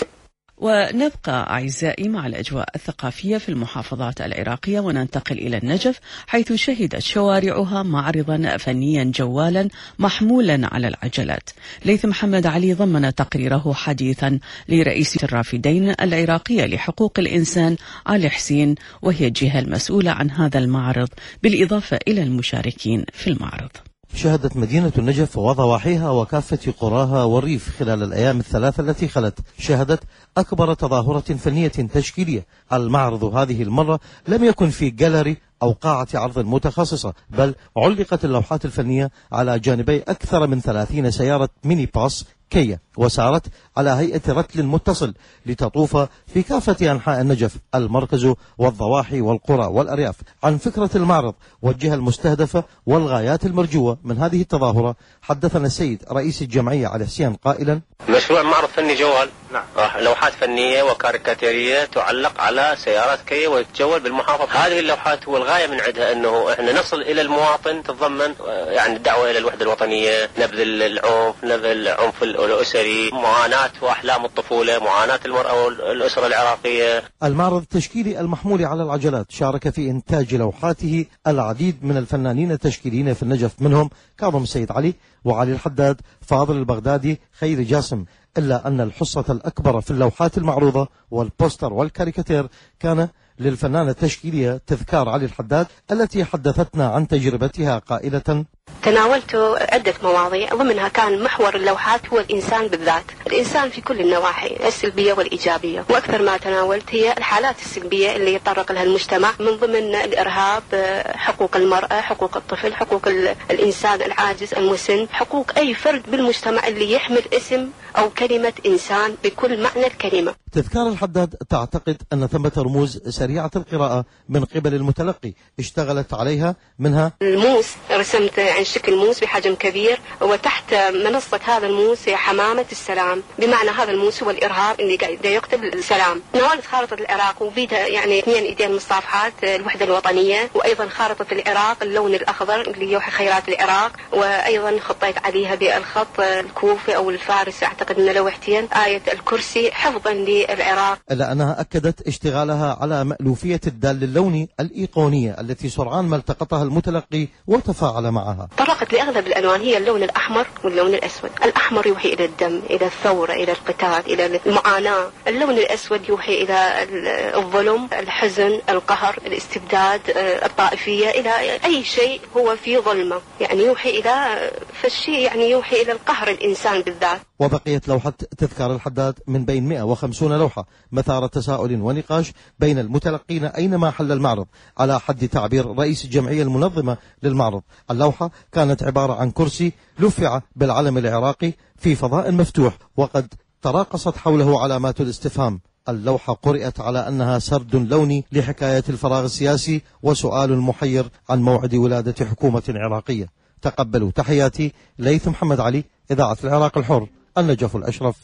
ونبقى أعزائي مع الأجواء الثقافية في المحافظات العراقية، وننتقل إلى النجف حيث شهدت شوارعها معرضا فنيا جوالا محمولا على العجلات. ليث محمد علي ضمن تقريره حديثا لرئيسة الرافدين العراقية لحقوق الإنسان علي حسين، وهي الجهة المسؤولة عن هذا المعرض، بالإضافة إلى المشاركين في المعرض. شهدت مدينة النجف وضواحيها وكافة قراها والريف خلال الأيام الثلاثة التي خلت شهدت أكبر تظاهرة فنية تشكيلية. المعرض هذه المرة لم يكن في جاليري أو قاعة عرض متخصصة، بل علقت اللوحات الفنية على جانبي أكثر من ثلاثين سيارة ميني باص كيا، وسارت على هيئة رتل متصل لتطوف في كافة أنحاء النجف المركز والضواحي والقرى والأرياف. عن فكرة المعرض والجهة المستهدفة والغايات المرجوة من هذه التظاهرة حدثنا السيد رئيس الجمعية علي حسين قائلا: مشروع معرض فني جوال، نعم. لوحات فنية وكاريكاتيرية تعلق على سيارات كيا وتتجول بالمحافظة. هذه اللوحات هو الغاية من عندها أنه إحنا نصل إلى المواطن، تتضمن يعني الدعوة إلى الوحدة الوطنية، نبذ العنف، نبذ العنف الأسري، معاناة وأحلام الطفولة، معاناة المرأة والأسرة العراقية. المعرض التشكيلي المحمول على العجلات شارك في إنتاج لوحاته العديد من الفنانين التشكيليين في النجف، منهم كاظم السيد علي وعلي الحداد، فاضل البغدادي، خيري جاسم، إلا أن الحصة الأكبر في اللوحات المعروضة والبوستر والكاريكاتير كان للفنانة التشكيلية تذكار علي الحداد، التي حدثتنا عن تجربتها قائلة: تناولت عدة مواضيع، ضمنها كان محور اللوحات هو الإنسان بالذات، الإنسان في كل النواحي السلبية والإيجابية، وأكثر ما تناولت هي الحالات السلبية اللي يتطرق لها المجتمع، من ضمن الإرهاب، حقوق المرأة، حقوق الطفل، حقوق الإنسان العاجز المسن، حقوق أي فرد بالمجتمع اللي يحمل اسم أو كلمة إنسان بكل معنى الكلمة. تذكار الحداد تعتقد أن ثمة رموز سريعة القراءة من قبل المتلقي اشتغلت عليها، منها الموس، رسمت عن شكل موس بحجم كبير، وتحت منصة هذا الموس هي حمامة السلام، بمعنى هذا الموس هو الإرهاب اللي قاعد يقتل السلام. ناولت خارطة العراق وبيدها يعني اثنين ايدين مصافحات الوحدة الوطنية، وأيضا خارطة العراق اللون الأخضر اللي يوحي خيرات العراق، وأيضا خطيت عليها بالخط الكوفي أو الفارسي، أعتقد أن لوحتين، آية الكرسي حفظا للعراق. إلا أنها أكدت اشتغالها على مألوفية الدال اللوني الإيقونية التي سرعان ما التقطها المتلقي وتفاعل معها. طرقت لأغلب الألوان هي اللون الأحمر واللون الأسود. الأحمر يوحي إلى الدم، إلى الثورة، إلى القتال، إلى المعاناة. اللون الأسود يوحي إلى الظلم، الحزن، القهر، الاستبداد، الطائفية، إلى أي شيء هو في ظلمة، يعني يوحي إلى فالشيء يعني يوحي إلى القهر الإنسان بالذات. وبقيت لوحة تذكار الحداد من بين مئة وخمسين لوحة مثار تساؤل ونقاش بين المتلقين أينما حل المعرض، على حد تعبير رئيس الجمعية المنظمة للمعرض. اللوحة كانت عبارة عن كرسي لفع بالعلم العراقي في فضاء مفتوح، وقد تراقصت حوله علامات الاستفهام. اللوحة قرأت على أنها سرد لوني لحكاية الفراغ السياسي وسؤال محير عن موعد ولادة حكومة عراقية. تقبلوا تحياتي، ليث محمد علي، إذاعة العراق الحر، النجف الأشرف،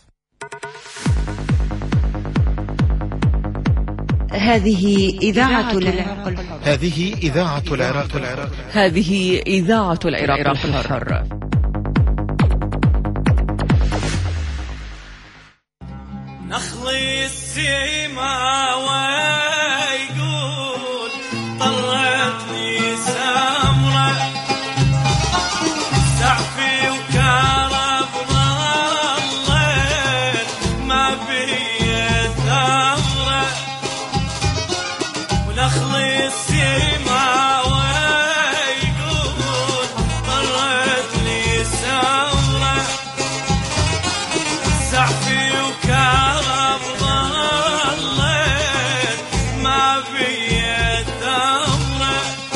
هذه إذاعة العراق الحر. هذه إذاعة العراق العراق هذه إذاعة العراق الحر. نخلي السما ويقول طرت لي سمرة سعفي وكرب ظلت ما بي ثمرة ونخلي السما ويقول طرت لي سمرة سعفي وكرب ظلت ما بي ثمرة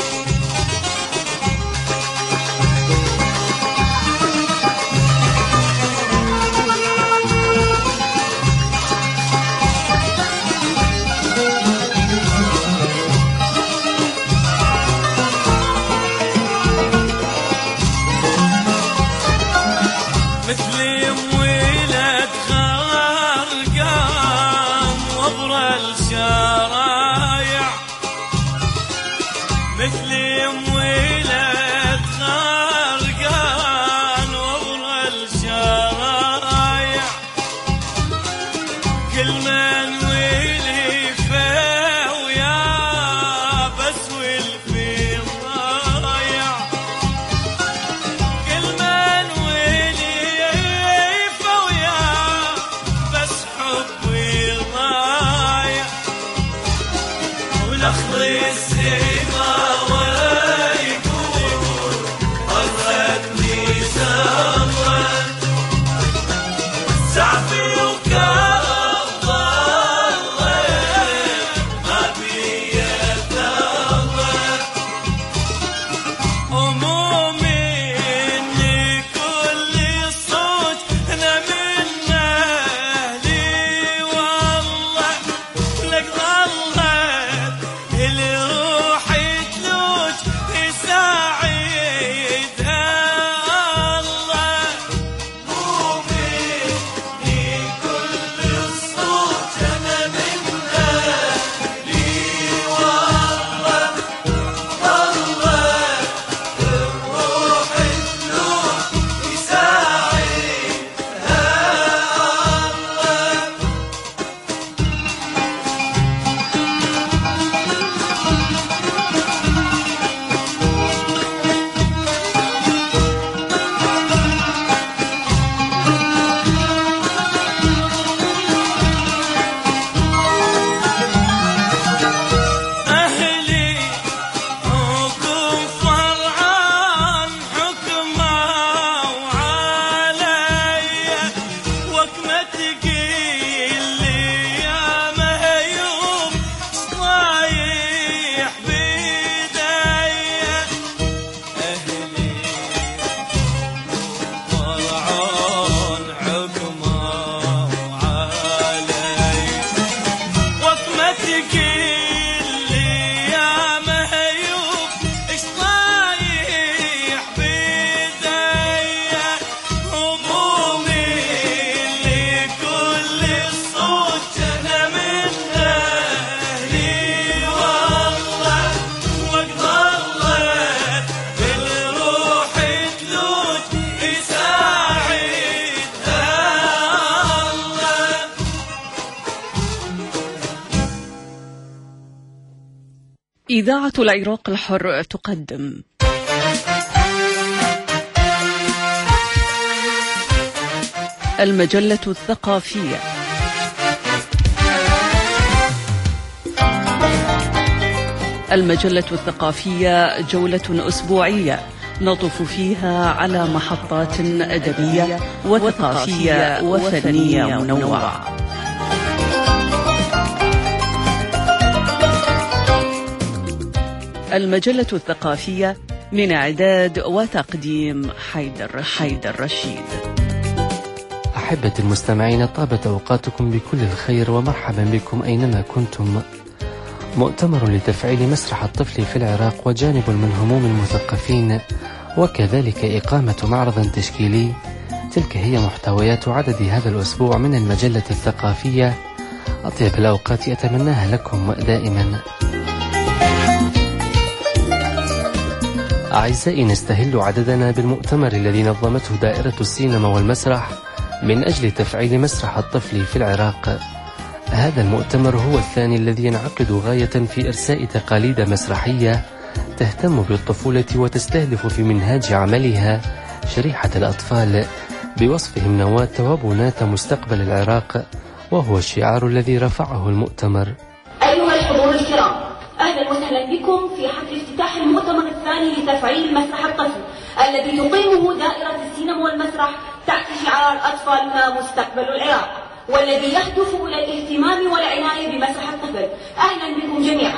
مثلي ولد غرقان وبر الشرايع مثلي ولد غرقان وبر الشرايع كل من ولي فويا بس والفي ضايع كل من ولي فويا بس حبي ضايع ونخلي السما ويقول طرتني سمرة سعفي وكرب ظلت ما بي ثمرة همومي إني كل صوت أنا من أهلي والله لك ظلت اللي روحي تلوج يساعدها الله همومي إني كل صوت أنا من أهلي والله ظلت روحي تلوج يساعدها الله أهلي حكم فرعان حكمه وعليا وكما تقيل لي يا مهيوم صايح بيديا أهلي فرعان حكمه وعليا وكما تقيل لي يا مهيوب ايش طايح بيديا همومي اللي كل الصوت انا من اهلي والله وقت ظلت بالروح تلوج يساعدها الله إذاعة العراق الحر تقدم المجلة الثقافية. المجلة الثقافية جولة أسبوعية نطف فيها على محطات أدبية وثقافية وفنية منوعة. المجلة الثقافية من إعداد وتقديم حيدر حيدر رشيد. أحبة المستمعين، طابت أوقاتكم بكل الخير ومرحبا بكم أينما كنتم. مؤتمر لتفعيل مسرح الطفل في العراق وجانب من هموم المثقفين، وكذلك إقامة معرض تشكيلي تلك هي محتويات عدد هذا الأسبوع من المجلة الثقافية. أطيب الأوقات أتمناها لكم دائما. أعزائي، نستهل عددنا بالمؤتمر الذي نظمته دائرة السينما والمسرح من أجل تفعيل مسرح الطفل في العراق. هذا المؤتمر هو الثاني الذي ينعقد غاية في إرساء تقاليد مسرحية تهتم بالطفولة وتستهدف في منهاج عملها شريحة الأطفال بوصفهم نواة وبناة مستقبل العراق، وهو الشعار الذي رفعه المؤتمر. أيها الحضور الكرام، أهلا وسهلا بكم في حفل افتتاح المؤتمر الثاني لتفعيل مسرح الطفل الذي تقيمه دائرة السينما والمسرح تحت شعار أطفالنا مستقبل العراق، والذي يهدف إلى الاهتمام والعناية بمسرح الطفل. أهلا بكم جميعا.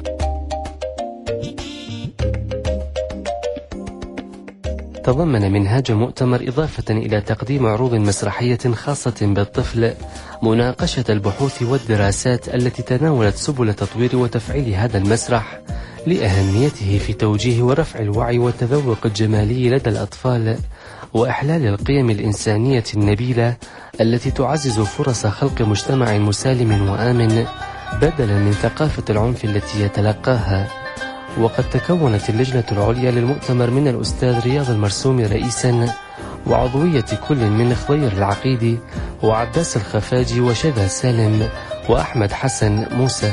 تضمن منهاج المؤتمر إضافة إلى تقديم عروض مسرحية خاصة بالطفل مناقشة البحوث والدراسات التي تناولت سبل تطوير وتفعيل هذا المسرح لأهميته في توجيه ورفع الوعي والتذوق الجمالي لدى الأطفال، وإحلال القيم الإنسانية النبيلة التي تعزز فرص خلق مجتمع مسالم وآمن بدلا من ثقافة العنف التي يتلقاها. وقد تكونت اللجنة العليا للمؤتمر من الأستاذ رياض المرسومي رئيسا، وعضوية كل من خضير العقيدي وعباس الخفاجي وشذا سالم وأحمد حسن موسى.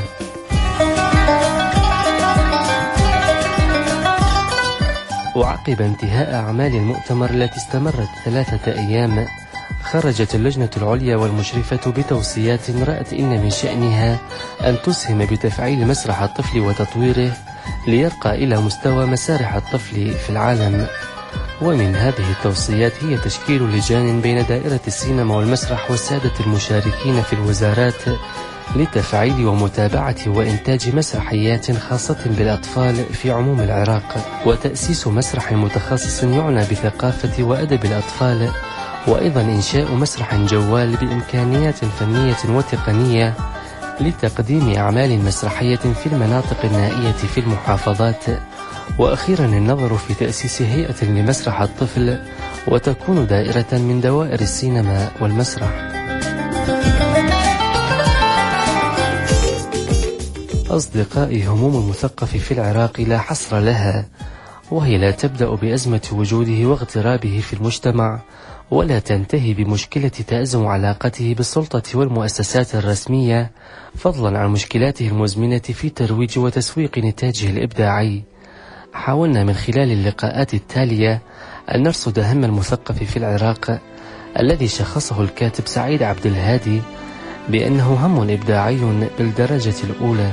وعقب انتهاء أعمال المؤتمر التي استمرت ثلاثة أيام، خرجت اللجنة العليا والمشرفة بتوصيات رأت إن من شأنها أن تسهم بتفعيل مسرح الطفل وتطويره ليرقى إلى مستوى مسارح الطفل في العالم. ومن هذه التوصيات هي تشكيل لجان بين دائرة السينما والمسرح والسادة المشاركين في الوزارات لتفعيل ومتابعة وإنتاج مسرحيات خاصة بالأطفال في عموم العراق، وتأسيس مسرح متخصص يعنى بثقافة وأدب الأطفال، وأيضا إنشاء مسرح جوال بإمكانيات فنية وتقنية لتقديم أعمال مسرحية في المناطق النائية في المحافظات، وأخيرا النظر في تأسيس هيئة لمسرح الطفل وتكون دائرة من دوائر السينما والمسرح. أصدقائي، هموم المثقف في العراق لا حصر لها، وهي لا تبدأ بأزمة وجوده واغترابه في المجتمع، ولا تنتهي بمشكلة تأزم علاقته بالسلطة والمؤسسات الرسمية، فضلا عن مشكلاته المزمنة في ترويج وتسويق نتاجه الإبداعي. حاولنا من خلال اللقاءات التالية أن نرصد هم المثقف في العراق الذي شخصه الكاتب سعيد عبد الهادي بأنه هم إبداعي بالدرجة الأولى.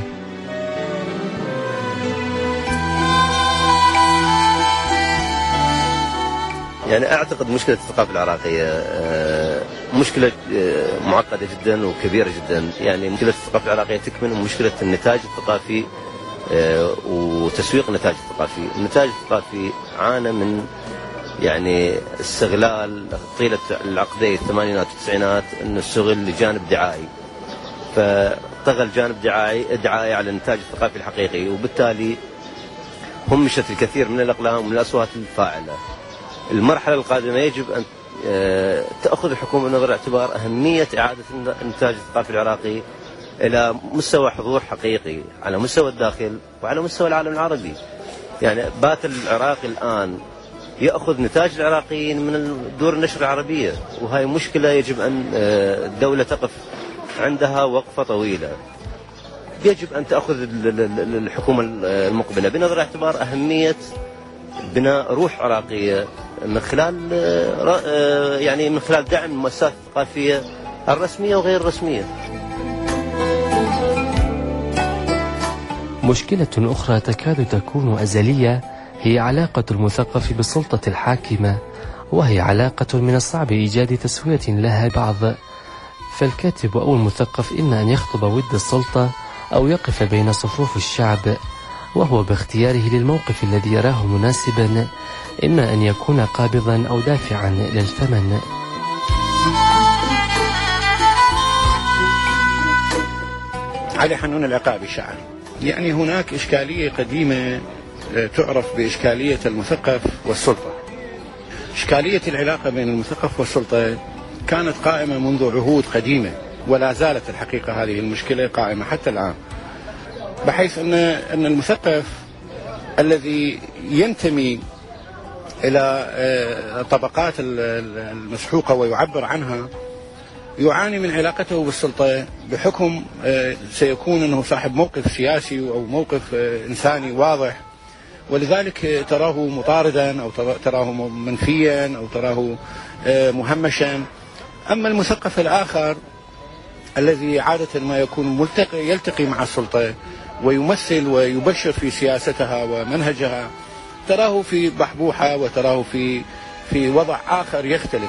يعني أعتقد مشكلة الثقافة العراقية مشكلة معقدة جدا وكبيرة جدا. يعني مشكلة الثقافة العراقية تكمن مشكلة النتاج الثقافي وتسويق النتاج الثقافي. النتاج الثقافي عانى من يعني استغلال طيلة العقدين الثمانينات والتسعينات انه استغل لجانب دعائي، فطغى الجانب دعائي دعائي على النتاج الثقافي الحقيقي، وبالتالي همشت الكثير من الأقلام ومن الأصوات الفاعلة. المرحلة القادمة يجب أن تأخذ الحكومة بنظر الاعتبار أهمية إعادة النتاج الثقافي العراقي إلى مستوى حضور حقيقي على مستوى الداخل وعلى مستوى العالم العربي. يعني بات العراق الآن يأخذ نتاج العراقيين من دور النشر العربية، وهي مشكلة يجب أن الدولة تقف عندها وقفة طويلة. يجب أن تأخذ الحكومة المقبلة بنظر اعتبار أهمية بناء روح عراقية من خلال يعني من خلال دعم المؤسسات الثقافية الرسمية وغير الرسمية. مشكلة أخرى تكاد تكون أزلية هي علاقة المثقف بالسلطة الحاكمة، وهي علاقة من الصعب إيجاد تسوية لها بعض، فالكاتب أو المثقف إما أن يخطب ود السلطة أو يقف بين صفوف الشعب، وهو باختياره للموقف الذي يراه مناسبا، إما أن يكون قابضا أو دافعا للثمن. علي حنون العقابي شاعر. يعني هناك إشكالية قديمة تعرف بإشكالية المثقف والسلطة. إشكالية العلاقة بين المثقف والسلطة كانت قائمة منذ عهود قديمة، ولا زالت الحقيقة هذه المشكلة قائمة حتى الآن، بحيث أن أن المثقف الذي ينتمي إلى الطبقات المسحوقة ويعبر عنها يعاني من علاقته بالسلطة، بحكم سيكون أنه صاحب موقف سياسي أو موقف إنساني واضح، ولذلك تراه مطاردا أو تراه منفيا أو تراه مهمشا. أما المثقف الآخر الذي عادة ما يكون ملتقي يلتقي مع السلطة ويمثل ويبشر في سياستها ومنهجها، تراه في بحبوحة وتراه في في وضع آخر يختلف.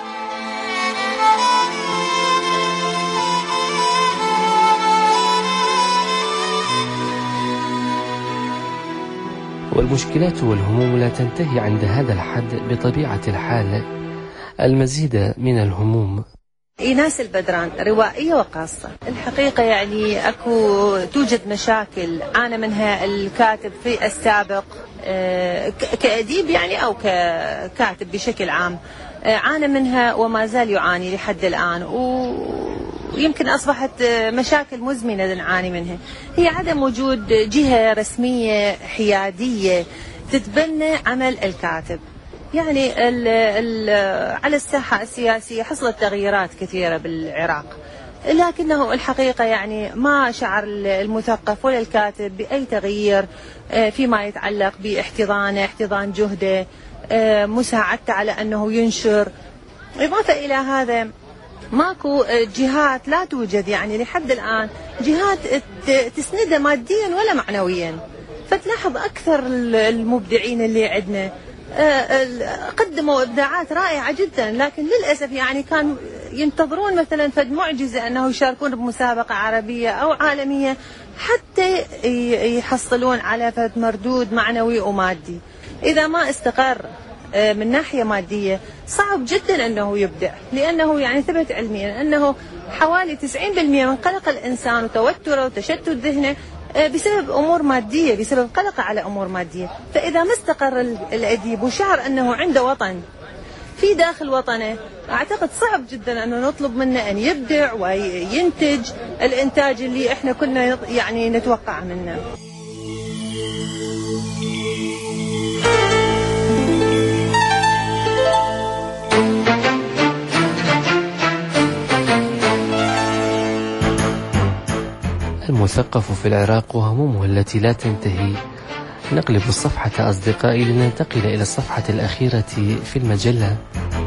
والمشكلات والهموم لا تنتهي عند هذا الحد بطبيعة الحال. المزيد من الهموم. إيناس البدران، روائية وقاصة. الحقيقة يعني أكو توجد مشاكل عانى منها الكاتب في السابق كأديب يعني أو ككاتب بشكل عام، عانى منها وما زال يعاني لحد الآن، ويمكن أصبحت مشاكل مزمنة نعاني منها. هي عدم وجود جهة رسمية حيادية تتبنى عمل الكاتب. يعني ال ال على الساحة السياسية حصلت تغييرات كثيرة بالعراق، لكنه الحقيقة يعني ما شعر المثقف ولا الكاتب بأي تغيير فيما يتعلق باحتضانه، احتضان جهده، مساعدته على أنه ينشر. إضافة إلى هذا ماكو جهات، لا توجد يعني لحد الآن جهات تسنده ماديا ولا معنويا. فتلاحظ أكثر المبدعين اللي عندنا قدموا إبداعات رائعة جدا، لكن للأسف يعني كانوا ينتظرون مثلا فد معجزة أنه يشاركون بمسابقة عربية أو عالمية حتى يحصلون على فد مردود معنوي ومادي. إذا ما استقر من ناحية مادية صعب جدا أنه يبدع، لأنه يعني ثبت علميا أنه حوالي تسعين بالمئة من قلق الإنسان وتوتره وتشتت ذهنه بسبب أمور مادية، بسبب قلقه على أمور مادية. فإذا ما استقر الأديب وشعر أنه عنده وطن في داخل وطنه، أعتقد صعب جدا أنه نطلب منه أن يبدع وينتج الإنتاج اللي إحنا كنا يعني نتوقع منه. المثقف في العراق وهمومه التي لا تنتهي. نقلب الصفحة أصدقائي لننتقل إلى الصفحة الأخيرة في المجلة.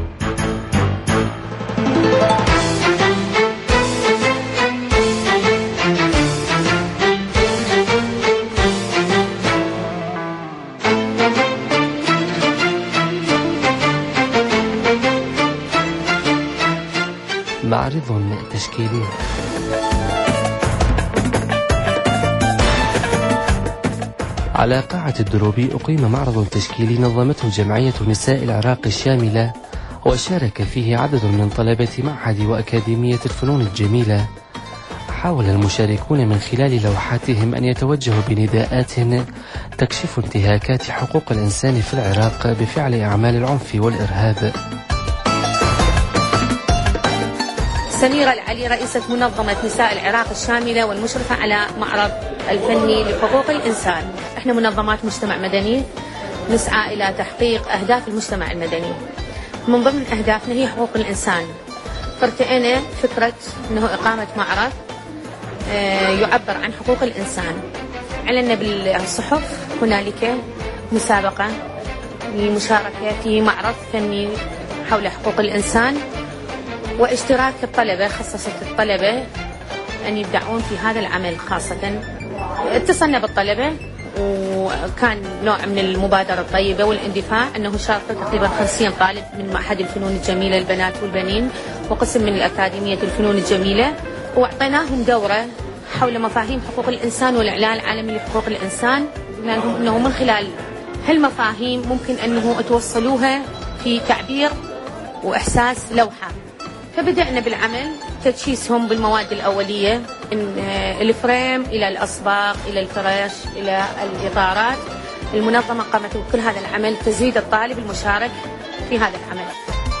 معرض تشكيلي. على قاعة الدروبي أقيم معرض تشكيلي نظمته جمعية نساء العراق الشاملة، وشارك فيه عدد من طلبة معهد وأكاديمية الفنون الجميلة. حاول المشاركون من خلال لوحاتهم أن يتوجهوا بنداءات تكشف انتهاكات حقوق الإنسان في العراق بفعل أعمال العنف والإرهاب. سميرة العلي، رئيسة منظمة نساء العراق الشاملة والمشرفة على معرض الفني لحقوق الإنسان. احنا منظمات مجتمع مدني نسعى إلى تحقيق أهداف المجتمع المدني. من ضمن أهدافنا هي حقوق الإنسان، فارتئينا فكرة أنه إقامة معرض يعبر عن حقوق الإنسان. علنا بالصحف هنالك مسابقة للمشاركة في معرض فني حول حقوق الإنسان، واشتراك الطلبة، خصصت الطلبة أن يبدعون في هذا العمل خاصة. اتصلنا بالطلبة وكان نوع من المبادرة الطيبة والاندفاع، أنه شارك تقريبا خمسين طالب من معهد الفنون الجميلة البنات والبنين وقسم من الأكاديمية الفنون الجميلة، وأعطيناهم دورة حول مفاهيم حقوق الإنسان والإعلان العالمي لحقوق الإنسان، لأنهم أنه من خلال هالمفاهيم ممكن أنه توصلوها في تعبير وإحساس لوحة. فبدأنا بالعمل، تجهيزهم بالمواد الأولية من الفريم إلى الأصباغ إلى الفرش إلى الإطارات. المنظمة قامت بكل هذا العمل، تزويد الطالب المشارك في هذا العمل.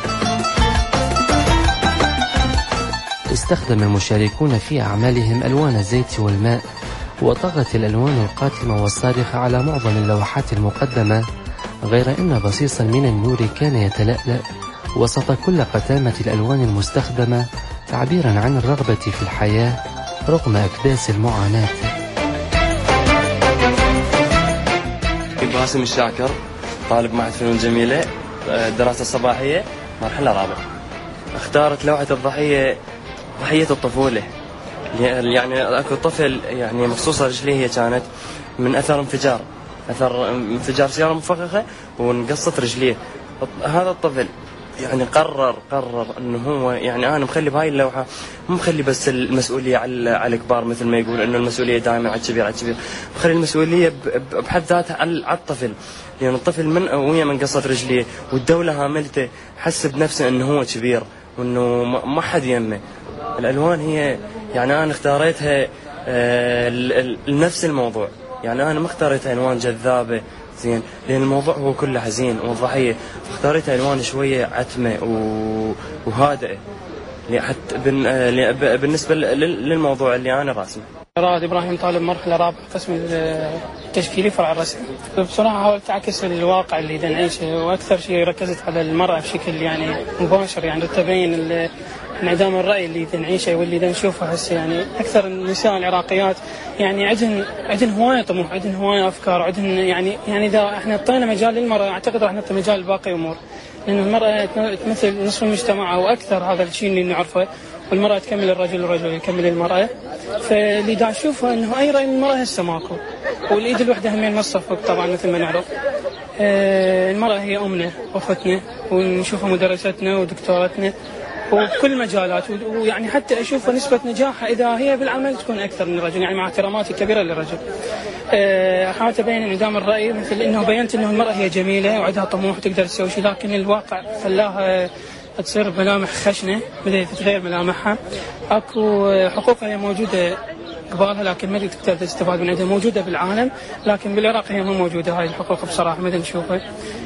استخدم المشاركون في أعمالهم ألوان الزيت والماء، وطغت الألوان القاتمة والصارخة على معظم اللوحات المقدمة، غير أن بصيصا من النور كان يتلألأ وسط كل قتامة الألوان المستخدمة، تعبيرا عن الرغبة في الحياة رغم أكداس المعاناة. باسم الشاكر، طالب معهد فنون جميلة، دراسة صباحية، مرحلة رابعة. اختارت لوحة الضحية ضحية الطفولة، يعني اكو طفل يعني مخصوصة رجليه هي كانت من اثر انفجار اثر انفجار سيارة مفخخة وانقصت رجليه. هذا الطفل يعني قرر قرر انه هو يعني انا مخلي بهاي اللوحة مو مخلي بس المسؤولية على على الكبار مثل ما يقول انه المسؤولية دائما على الكبير على الكبير، مخلي المسؤولية بحد ذاتها على الطفل، لان يعني الطفل من وهي من قصت رجليه والدولة هاملته حس بنفسه انه هو كبير وانه ما حد يمه. الالوان هي يعني انا اختاريتها آه لنفس الموضوع، يعني انا ما اختاريتها الوان جذابه زين لان الموضوع هو كله حزين والضحيه، فاختاريتها الوان شويه عتمه وهادئه حتى بالنسبه للموضوع اللي انا راسمه. رائد ابراهيم، طالب مرحله رابعه قسم التشكيلي فرع الرسم. بصراحه حاولت اعكس الواقع اللي دا نعيشه، واكثر شيء ركزت على المراه بشكل يعني مباشر، يعني تبين انعدام الرأي اللي دا نعيشه واللي دا نشوفه هسه. يعني أكثر النساء العراقيات يعني عندهن عندهن هواية طموح، عندهن هواية أفكار، عندهن يعني يعني إذا إحنا اعطينا مجال للمرأة أعتقد راح نعطي مجال لباقي أمور، لأن المرأة تمثل نصف المجتمع أو أكثر، هذا الشيء اللي نعرفه، والمرأة تكمل الرجل والرجل يكمل المرأة. فاللي دا أشوفه إنه أي رأي للمرأة هسه ماكو، والإيد الوحدة همين ما تصفق طبعا مثل ما نعرف. آه المرأة هي أمنا وأختنا، ونشوفها مدرستنا ودكتورتنا وكل المجالات، ويعني حتى أشوف نسبة نجاحها إذا هي بالعمل تكون أكثر من الرجل، يعني مع احتراماتي الكبيرة للرجل. أه حاولت أبين انعدام الرأي، مثل إنه بينت إنه المرأة هي جميلة وعندها طموح وتقدر تسوي شيء، لكن الواقع خلاها تصير ملامح خشنة، بدأت تتغير ملامحها. أكو حقوقها هي موجودة قبالها لكن ما تقدر تستفاد من عندها، موجودة بالعالم لكن بالعراق هي مو موجودة هاي الحقوق بصراحة ما نشوفها.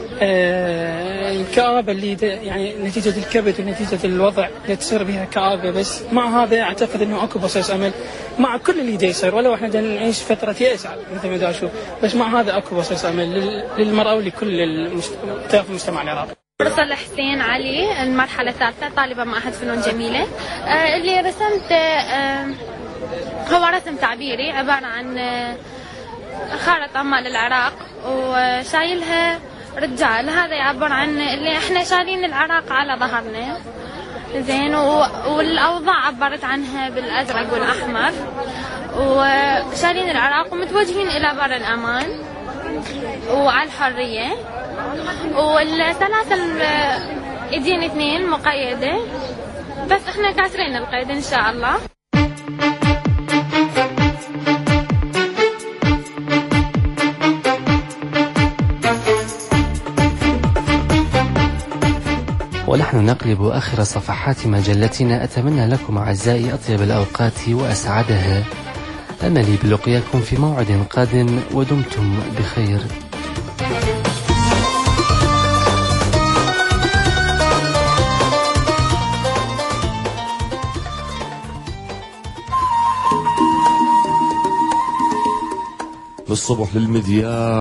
آه الكآبة اللي يعني نتيجة الكبد ونتيجة الوضع اللي تصير بها كآبة، بس مع هذا أعتقد إنه أكو بصيص أمل مع كل اللي دا يصير، ولو إحنا دا نعيش فترة يأس مثل ما دا أشوف، بس مع هذا أكو بصيص أمل للمرأة ولكل المجتمع المجتمع العراقي. رسل حسين علي، المرحلة الثالثة، طالبة معهد فنون جميلة. آه اللي رسمت آه هو رسم تعبيري عبارة عن آه خارطة عمال العراق وشايلها رجال، هذا يعبر عن اللي احنا شايلين العراق على ظهرنا زين، والاوضاع عبرت عنها بالازرق والاحمر، وشايلين العراق ومتوجهين الى بر الامان وعلى الحريه، والسلاسل ايدين اثنين مقيده، بس احنا كاسرين القيد ان شاء الله. ونحن نقلب آخر صفحات مجلتنا. أتمنى لكم أعزائي أطيب الأوقات وأسعدها، أملي بلقياكم في موعد قادم ودمتم بخير. للصبح للمذياع.